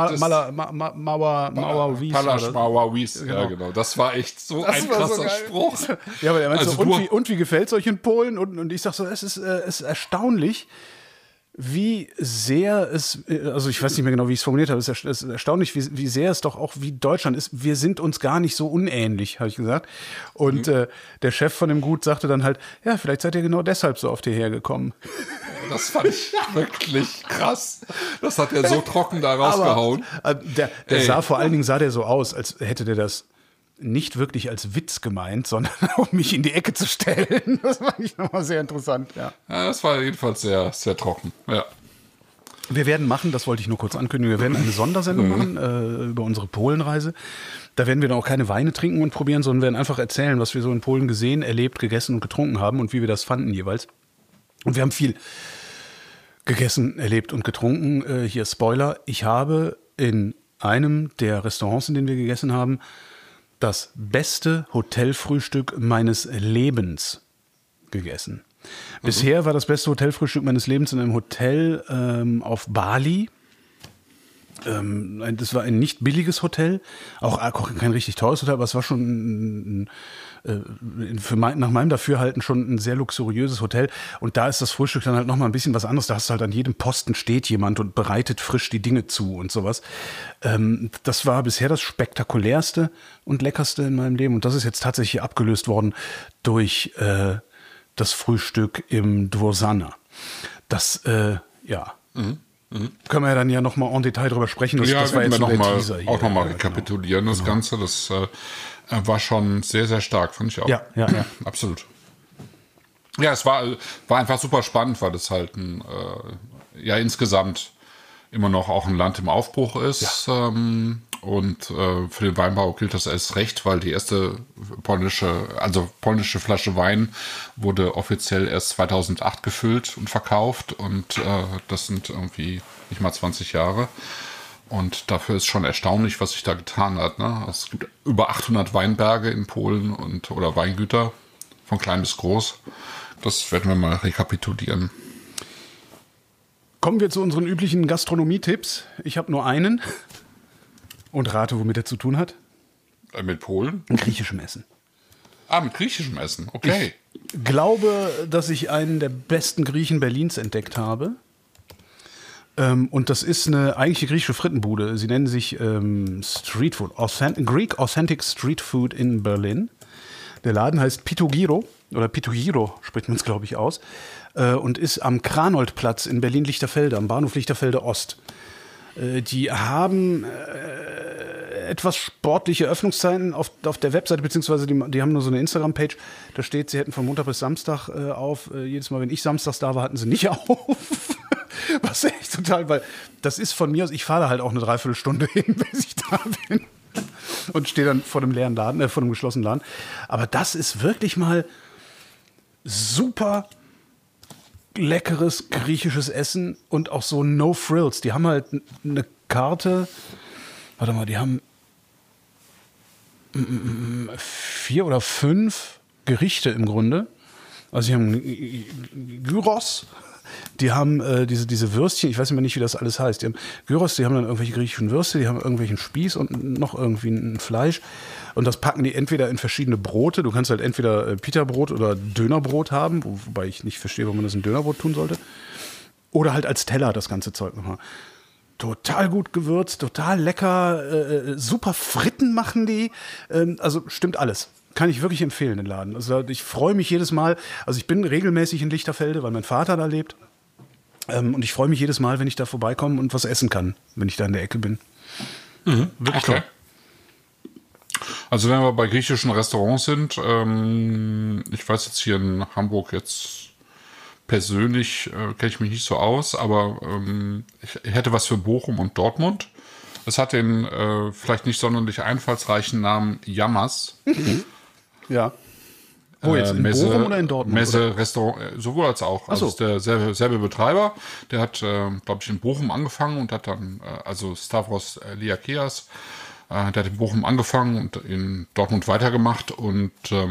Mauer-Wies. Ja, genau. Das war echt so ein krasser Spruch. Ja, aber er meinte so, und wie gefällt es euch in Polen? Und ich sag so, es ist erstaunlich, wie sehr es, also ich weiß nicht mehr genau, wie ich es formuliert habe, es ist erstaunlich, wie sehr es doch auch wie Deutschland ist. Wir sind uns gar nicht so unähnlich, habe ich gesagt. Und der Chef von dem Gut sagte dann halt, ja, vielleicht seid ihr genau deshalb so oft hierher gekommen. Das fand ich wirklich krass. Das hat er so trocken da rausgehauen. Aber, vor allen Dingen sah der so aus, als hätte der das nicht wirklich als Witz gemeint, sondern um mich in die Ecke zu stellen. Das fand ich nochmal sehr interessant, ja. Ja, das war jedenfalls sehr, sehr trocken, ja. Wir werden machen, das wollte ich nur kurz ankündigen, wir werden eine Sondersendung machen über unsere Polenreise. Da werden wir dann auch keine Weine trinken und probieren, sondern werden einfach erzählen, was wir so in Polen gesehen, erlebt, gegessen und getrunken haben und wie wir das fanden jeweils. Und wir haben viel gegessen, erlebt und getrunken. Hier Spoiler, ich habe in einem der Restaurants, in denen wir gegessen haben, das beste Hotelfrühstück meines Lebens gegessen. Bisher war das beste Hotelfrühstück meines Lebens in einem Hotel auf Bali. Das war ein nicht billiges Hotel, auch kein richtig teures Hotel, aber es war schon nach meinem Dafürhalten schon ein sehr luxuriöses Hotel. Und da ist das Frühstück dann halt nochmal ein bisschen was anderes. Da hast du halt an jedem Posten steht jemand und bereitet frisch die Dinge zu und sowas. Das war bisher das spektakulärste und leckerste in meinem Leben. Und das ist jetzt tatsächlich abgelöst worden durch das Frühstück im Dworzana. Das, können wir ja dann ja nochmal en Detail drüber sprechen. Das war jetzt noch mal, auch nochmal rekapitulieren, das Ganze. Das war schon sehr, sehr stark, fand ich auch. Ja. Absolut. Ja, es war einfach super spannend, weil das halt insgesamt immer noch auch ein Land im Aufbruch ist. Ja. Und für den Weinbau gilt das erst recht, weil die erste polnische Flasche Wein wurde offiziell erst 2008 gefüllt und verkauft. Und das sind irgendwie nicht mal 20 Jahre. Und dafür ist schon erstaunlich, was sich da getan hat. Ne? Es gibt über 800 Weinberge in Polen oder Weingüter, von klein bis groß. Das werden wir mal rekapitulieren. Kommen wir zu unseren üblichen Gastronomie-Tipps. Ich habe nur einen. Und rate, womit er zu tun hat. Mit Polen? Mit griechischem Essen. Mit griechischem Essen, okay. Ich glaube, dass ich einen der besten Griechen Berlins entdeckt habe. Und das ist eine eigentliche griechische Frittenbude. Sie nennen sich Street Food, Greek Authentic Street Food in Berlin. Der Laden heißt Pitogiro, oder Pitogiro spricht man es, glaube ich, aus, und ist am Kranoldplatz in Berlin-Lichterfelde, am Bahnhof Lichterfelde Ost. Die haben etwas sportliche Öffnungszeiten auf der Webseite, beziehungsweise die haben nur so eine Instagram-Page. Da steht, sie hätten von Montag bis Samstag auf. Jedes Mal, wenn ich samstags da war, hatten sie nicht auf. Was echt total, weil das ist von mir aus, ich fahre da halt auch eine Dreiviertelstunde hin, bis ich da bin. Und stehe dann vor dem leeren Laden, vor dem geschlossenen Laden. Aber das ist wirklich mal super leckeres griechisches Essen und auch so no frills. Die haben halt eine Karte, warte mal, die haben 4 oder 5 Gerichte im Grunde. Also sie haben Gyros, die haben diese Würstchen, ich weiß immer nicht, wie das alles heißt. Die haben Gyros, die haben dann irgendwelche griechischen Würste, die haben irgendwelchen Spieß und noch irgendwie ein Fleisch. Und das packen die entweder in verschiedene Brote. Du kannst halt entweder Pita-Brot oder Dönerbrot haben, wobei ich nicht verstehe, warum man das in Dönerbrot tun sollte. Oder halt als Teller das ganze Zeug nochmal. Total gut gewürzt, total lecker, super Fritten machen die. Also stimmt alles. Kann ich wirklich empfehlen, den Laden. Also ich freue mich jedes Mal. Also ich bin regelmäßig in Lichterfelde, weil mein Vater da lebt. Und ich freue mich jedes Mal, wenn ich da vorbeikomme und was essen kann, wenn ich da in der Ecke bin. Wirklich toll. Also wenn wir bei griechischen Restaurants sind, ich weiß jetzt hier in Hamburg jetzt persönlich, kenne ich mich nicht so aus, aber ich hätte was für Bochum und Dortmund. Es hat den vielleicht nicht sonderlich einfallsreichen Namen Yamas. Ja. Wo jetzt, in Bochum oder in Dortmund? Messe, Restaurant, sowohl als auch. Also ist der selbe Betreiber. Der hat, glaube ich, in Bochum angefangen und hat dann, also Stavros Liakeas, der hat in Bochum angefangen und in Dortmund weitergemacht. Und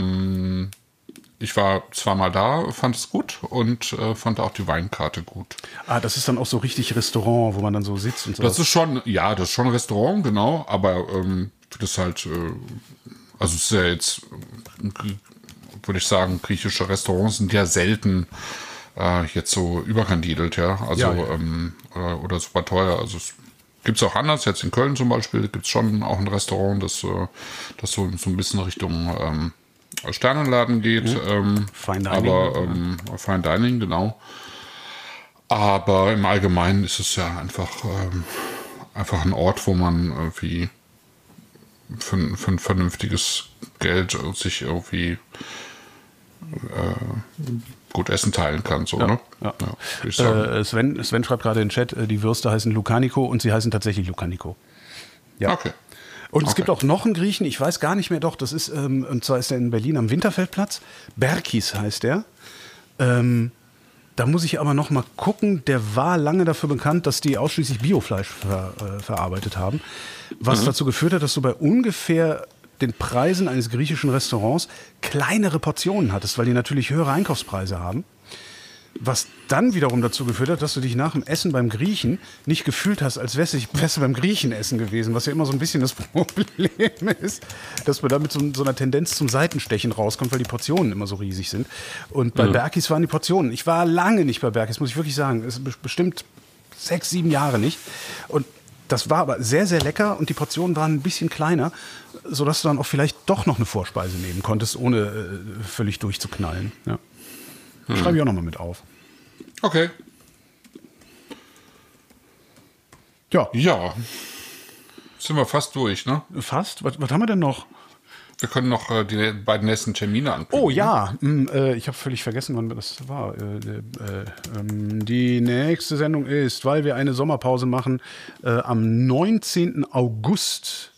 ich war zweimal da, fand es gut und fand auch die Weinkarte gut. Das ist dann auch so richtig Restaurant, wo man dann so sitzt und so. Das ist schon Restaurant, genau. Aber das halt, also es ist ja jetzt, würde ich sagen, griechische Restaurants sind ja selten jetzt so überkandidelt, ja. Also oder super teuer. Also es gibt's auch anders. Jetzt in Köln zum Beispiel gibt's schon auch ein Restaurant, das so ein bisschen Richtung Sternenladen geht. Fine Dining. Aber Fine Dining, genau. Aber im Allgemeinen ist es ja einfach ein Ort, wo man irgendwie für ein vernünftiges Geld sich irgendwie gut Essen teilen kann. So, ne? Ja. Sven schreibt gerade in den Chat, die Würste heißen Lukaniko und sie heißen tatsächlich Lukaniko. Ja. Okay. Und es gibt auch noch einen Griechen, ich weiß gar nicht mehr, doch, das ist, und zwar ist er in Berlin am Winterfeldplatz. Berkis heißt der. Da muss ich aber noch mal gucken, der war lange dafür bekannt, dass die ausschließlich Biofleisch verarbeitet haben. Was dazu geführt hat, dass du bei ungefähr den Preisen eines griechischen Restaurants kleinere Portionen hattest, weil die natürlich höhere Einkaufspreise haben. Was dann wiederum dazu geführt hat, dass du dich nach dem Essen beim Griechen nicht gefühlt hast, als wärst du beim Griechen essen gewesen, was ja immer so ein bisschen das Problem ist, dass man da mit so einer Tendenz zum Seitenstechen rauskommt, weil die Portionen immer so riesig sind. Und bei Berkis waren die Portionen. Ich war lange nicht bei Berkis, muss ich wirklich sagen. Es ist bestimmt 6, 7 Jahre nicht. Und das war aber sehr, sehr lecker und die Portionen waren ein bisschen kleiner, sodass du dann auch vielleicht doch noch eine Vorspeise nehmen konntest, ohne völlig durchzuknallen. Ja. Schreibe ich auch nochmal mit auf. Okay. Ja. Ja. Sind wir fast durch, ne? Fast? Was haben wir denn noch? Wir können noch die beiden nächsten Termine ankündigen. Oh ja, ich habe völlig vergessen, wann das war. Die nächste Sendung ist, weil wir eine Sommerpause machen, am 19. August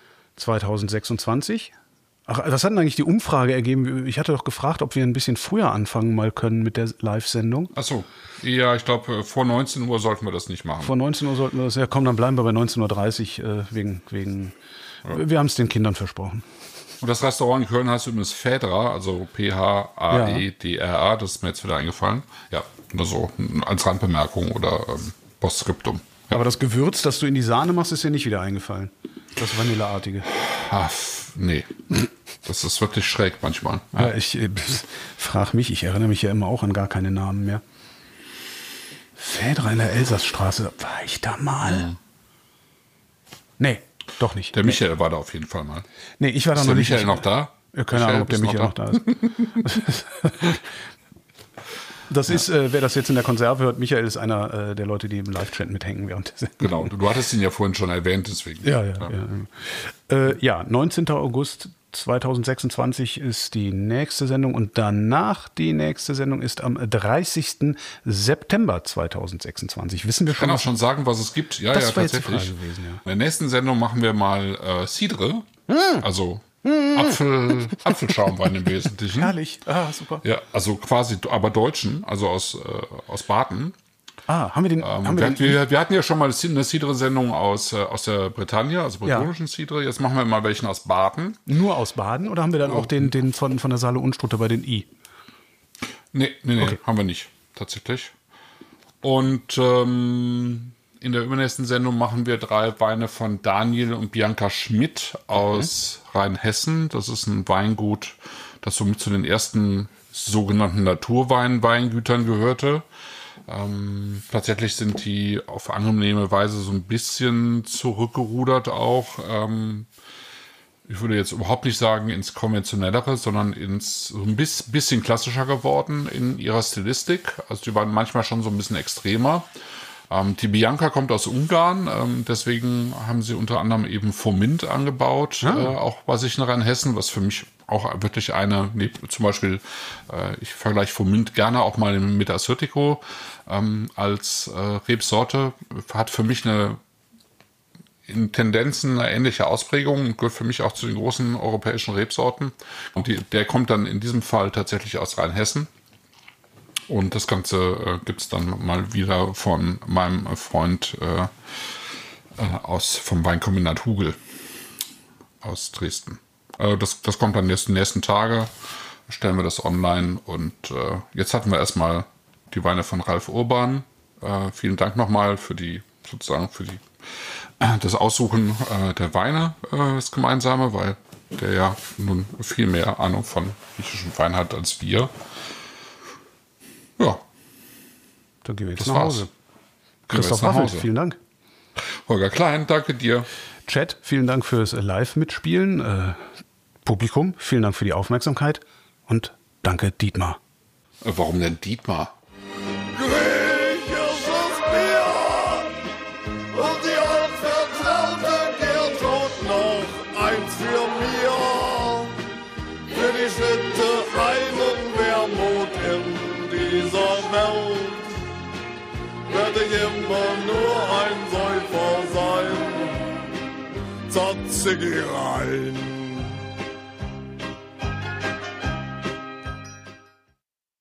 2026. Ach, was hat denn eigentlich die Umfrage ergeben? Ich hatte doch gefragt, ob wir ein bisschen früher anfangen mal können mit der Live-Sendung. Ach so, ja, ich glaube, vor 19 Uhr sollten wir das nicht machen. Vor 19 Uhr sollten wir das, ja komm, dann bleiben wir bei 19.30 Uhr, wegen wir haben es den Kindern versprochen. Und das Restaurant in Köln heißt übrigens Phaedra, also P-H-A-E-D-R-A, das ist mir jetzt wieder eingefallen. Ja, nur so als Randbemerkung oder Postskriptum. Ja. Aber das Gewürz, das du in die Sahne machst, ist dir nicht wieder eingefallen. Das Vanilleartige. Nee, das ist wirklich schräg manchmal. Ja, ich frage mich, ich erinnere mich ja immer auch an gar keine Namen mehr. Phaedra in der Elsassstraße, war ich da mal? Nee, doch nicht. Der Michael war da auf jeden Fall mal. Nee, ich war da noch nicht. Ist der Michael noch da? Ja, keine Ahnung, ob der Michael noch da ist. Das ist, wer das jetzt in der Konserve hört, Michael ist einer der Leute, die im Live-Chat mithängen während der Sendung. Genau, du hattest ihn ja vorhin schon erwähnt, deswegen. Ja, 19. August 2026 ist die nächste Sendung und danach die nächste Sendung ist am 30. September 2026. Wissen wir schon? Ich kann auch schon sagen, was es gibt. Ja, das war tatsächlich. Jetzt die Frage gewesen, ja. In der nächsten Sendung machen wir mal Cidre, also Apfelschaumwein im Wesentlichen. Herrlich, super. Ja, also quasi, aber deutschen, also aus Baden. Haben wir den? Wir hatten ja schon mal eine Cidre-Sendung aus der Bretagne, also bretonischen Cidre. Jetzt machen wir mal welchen aus Baden. Nur aus Baden oder haben wir dann auch den von der Saale Unstrute bei den I? Nee, okay. Haben wir nicht, tatsächlich. Und in der übernächsten Sendung machen wir 3 Weine von Daniel und Bianca Schmidt aus Rheinhessen. Das ist ein Weingut, das somit zu den ersten sogenannten Naturweingütern gehörte. Tatsächlich sind die auf angenehme Weise so ein bisschen zurückgerudert auch. Ich würde jetzt überhaupt nicht sagen ins Konventionellere, sondern ins so ein bisschen klassischer geworden in ihrer Stilistik. Also die waren manchmal schon so ein bisschen extremer. Die Bianca kommt aus Ungarn, deswegen haben sie unter anderem eben Fomint angebaut, auch bei sich in Rheinhessen, was für mich auch wirklich zum Beispiel, ich vergleiche Fomint gerne auch mal mit Assyrtiko als Rebsorte, hat für mich in Tendenzen eine ähnliche Ausprägung und gehört für mich auch zu den großen europäischen Rebsorten. Und der kommt dann in diesem Fall tatsächlich aus Rheinhessen. Und das Ganze gibt es dann mal wieder von meinem Freund vom Weinkombinat Hugel aus Dresden. Das kommt dann die nächsten Tage, stellen wir das online. Und jetzt hatten wir erstmal die Weine von Ralf Urban. Vielen Dank nochmal für das Aussuchen der Weine, das Gemeinsame, weil der ja nun viel mehr Ahnung von griechischen Wein hat als wir. Ja. Dann gehen wir jetzt nach Hause. Christoph Waffel, vielen Dank. Holger Klein, danke dir. Chat, vielen Dank fürs Live-Mitspielen. Publikum, vielen Dank für die Aufmerksamkeit. Und danke, Dietmar. Warum denn Dietmar? Griechisches Bier und die altvertraute Gertrud noch eins für mir. Für die Schritte einen Wermut in dieser Welt werde ich immer nur ein Säufer sein. Zatzigi rein.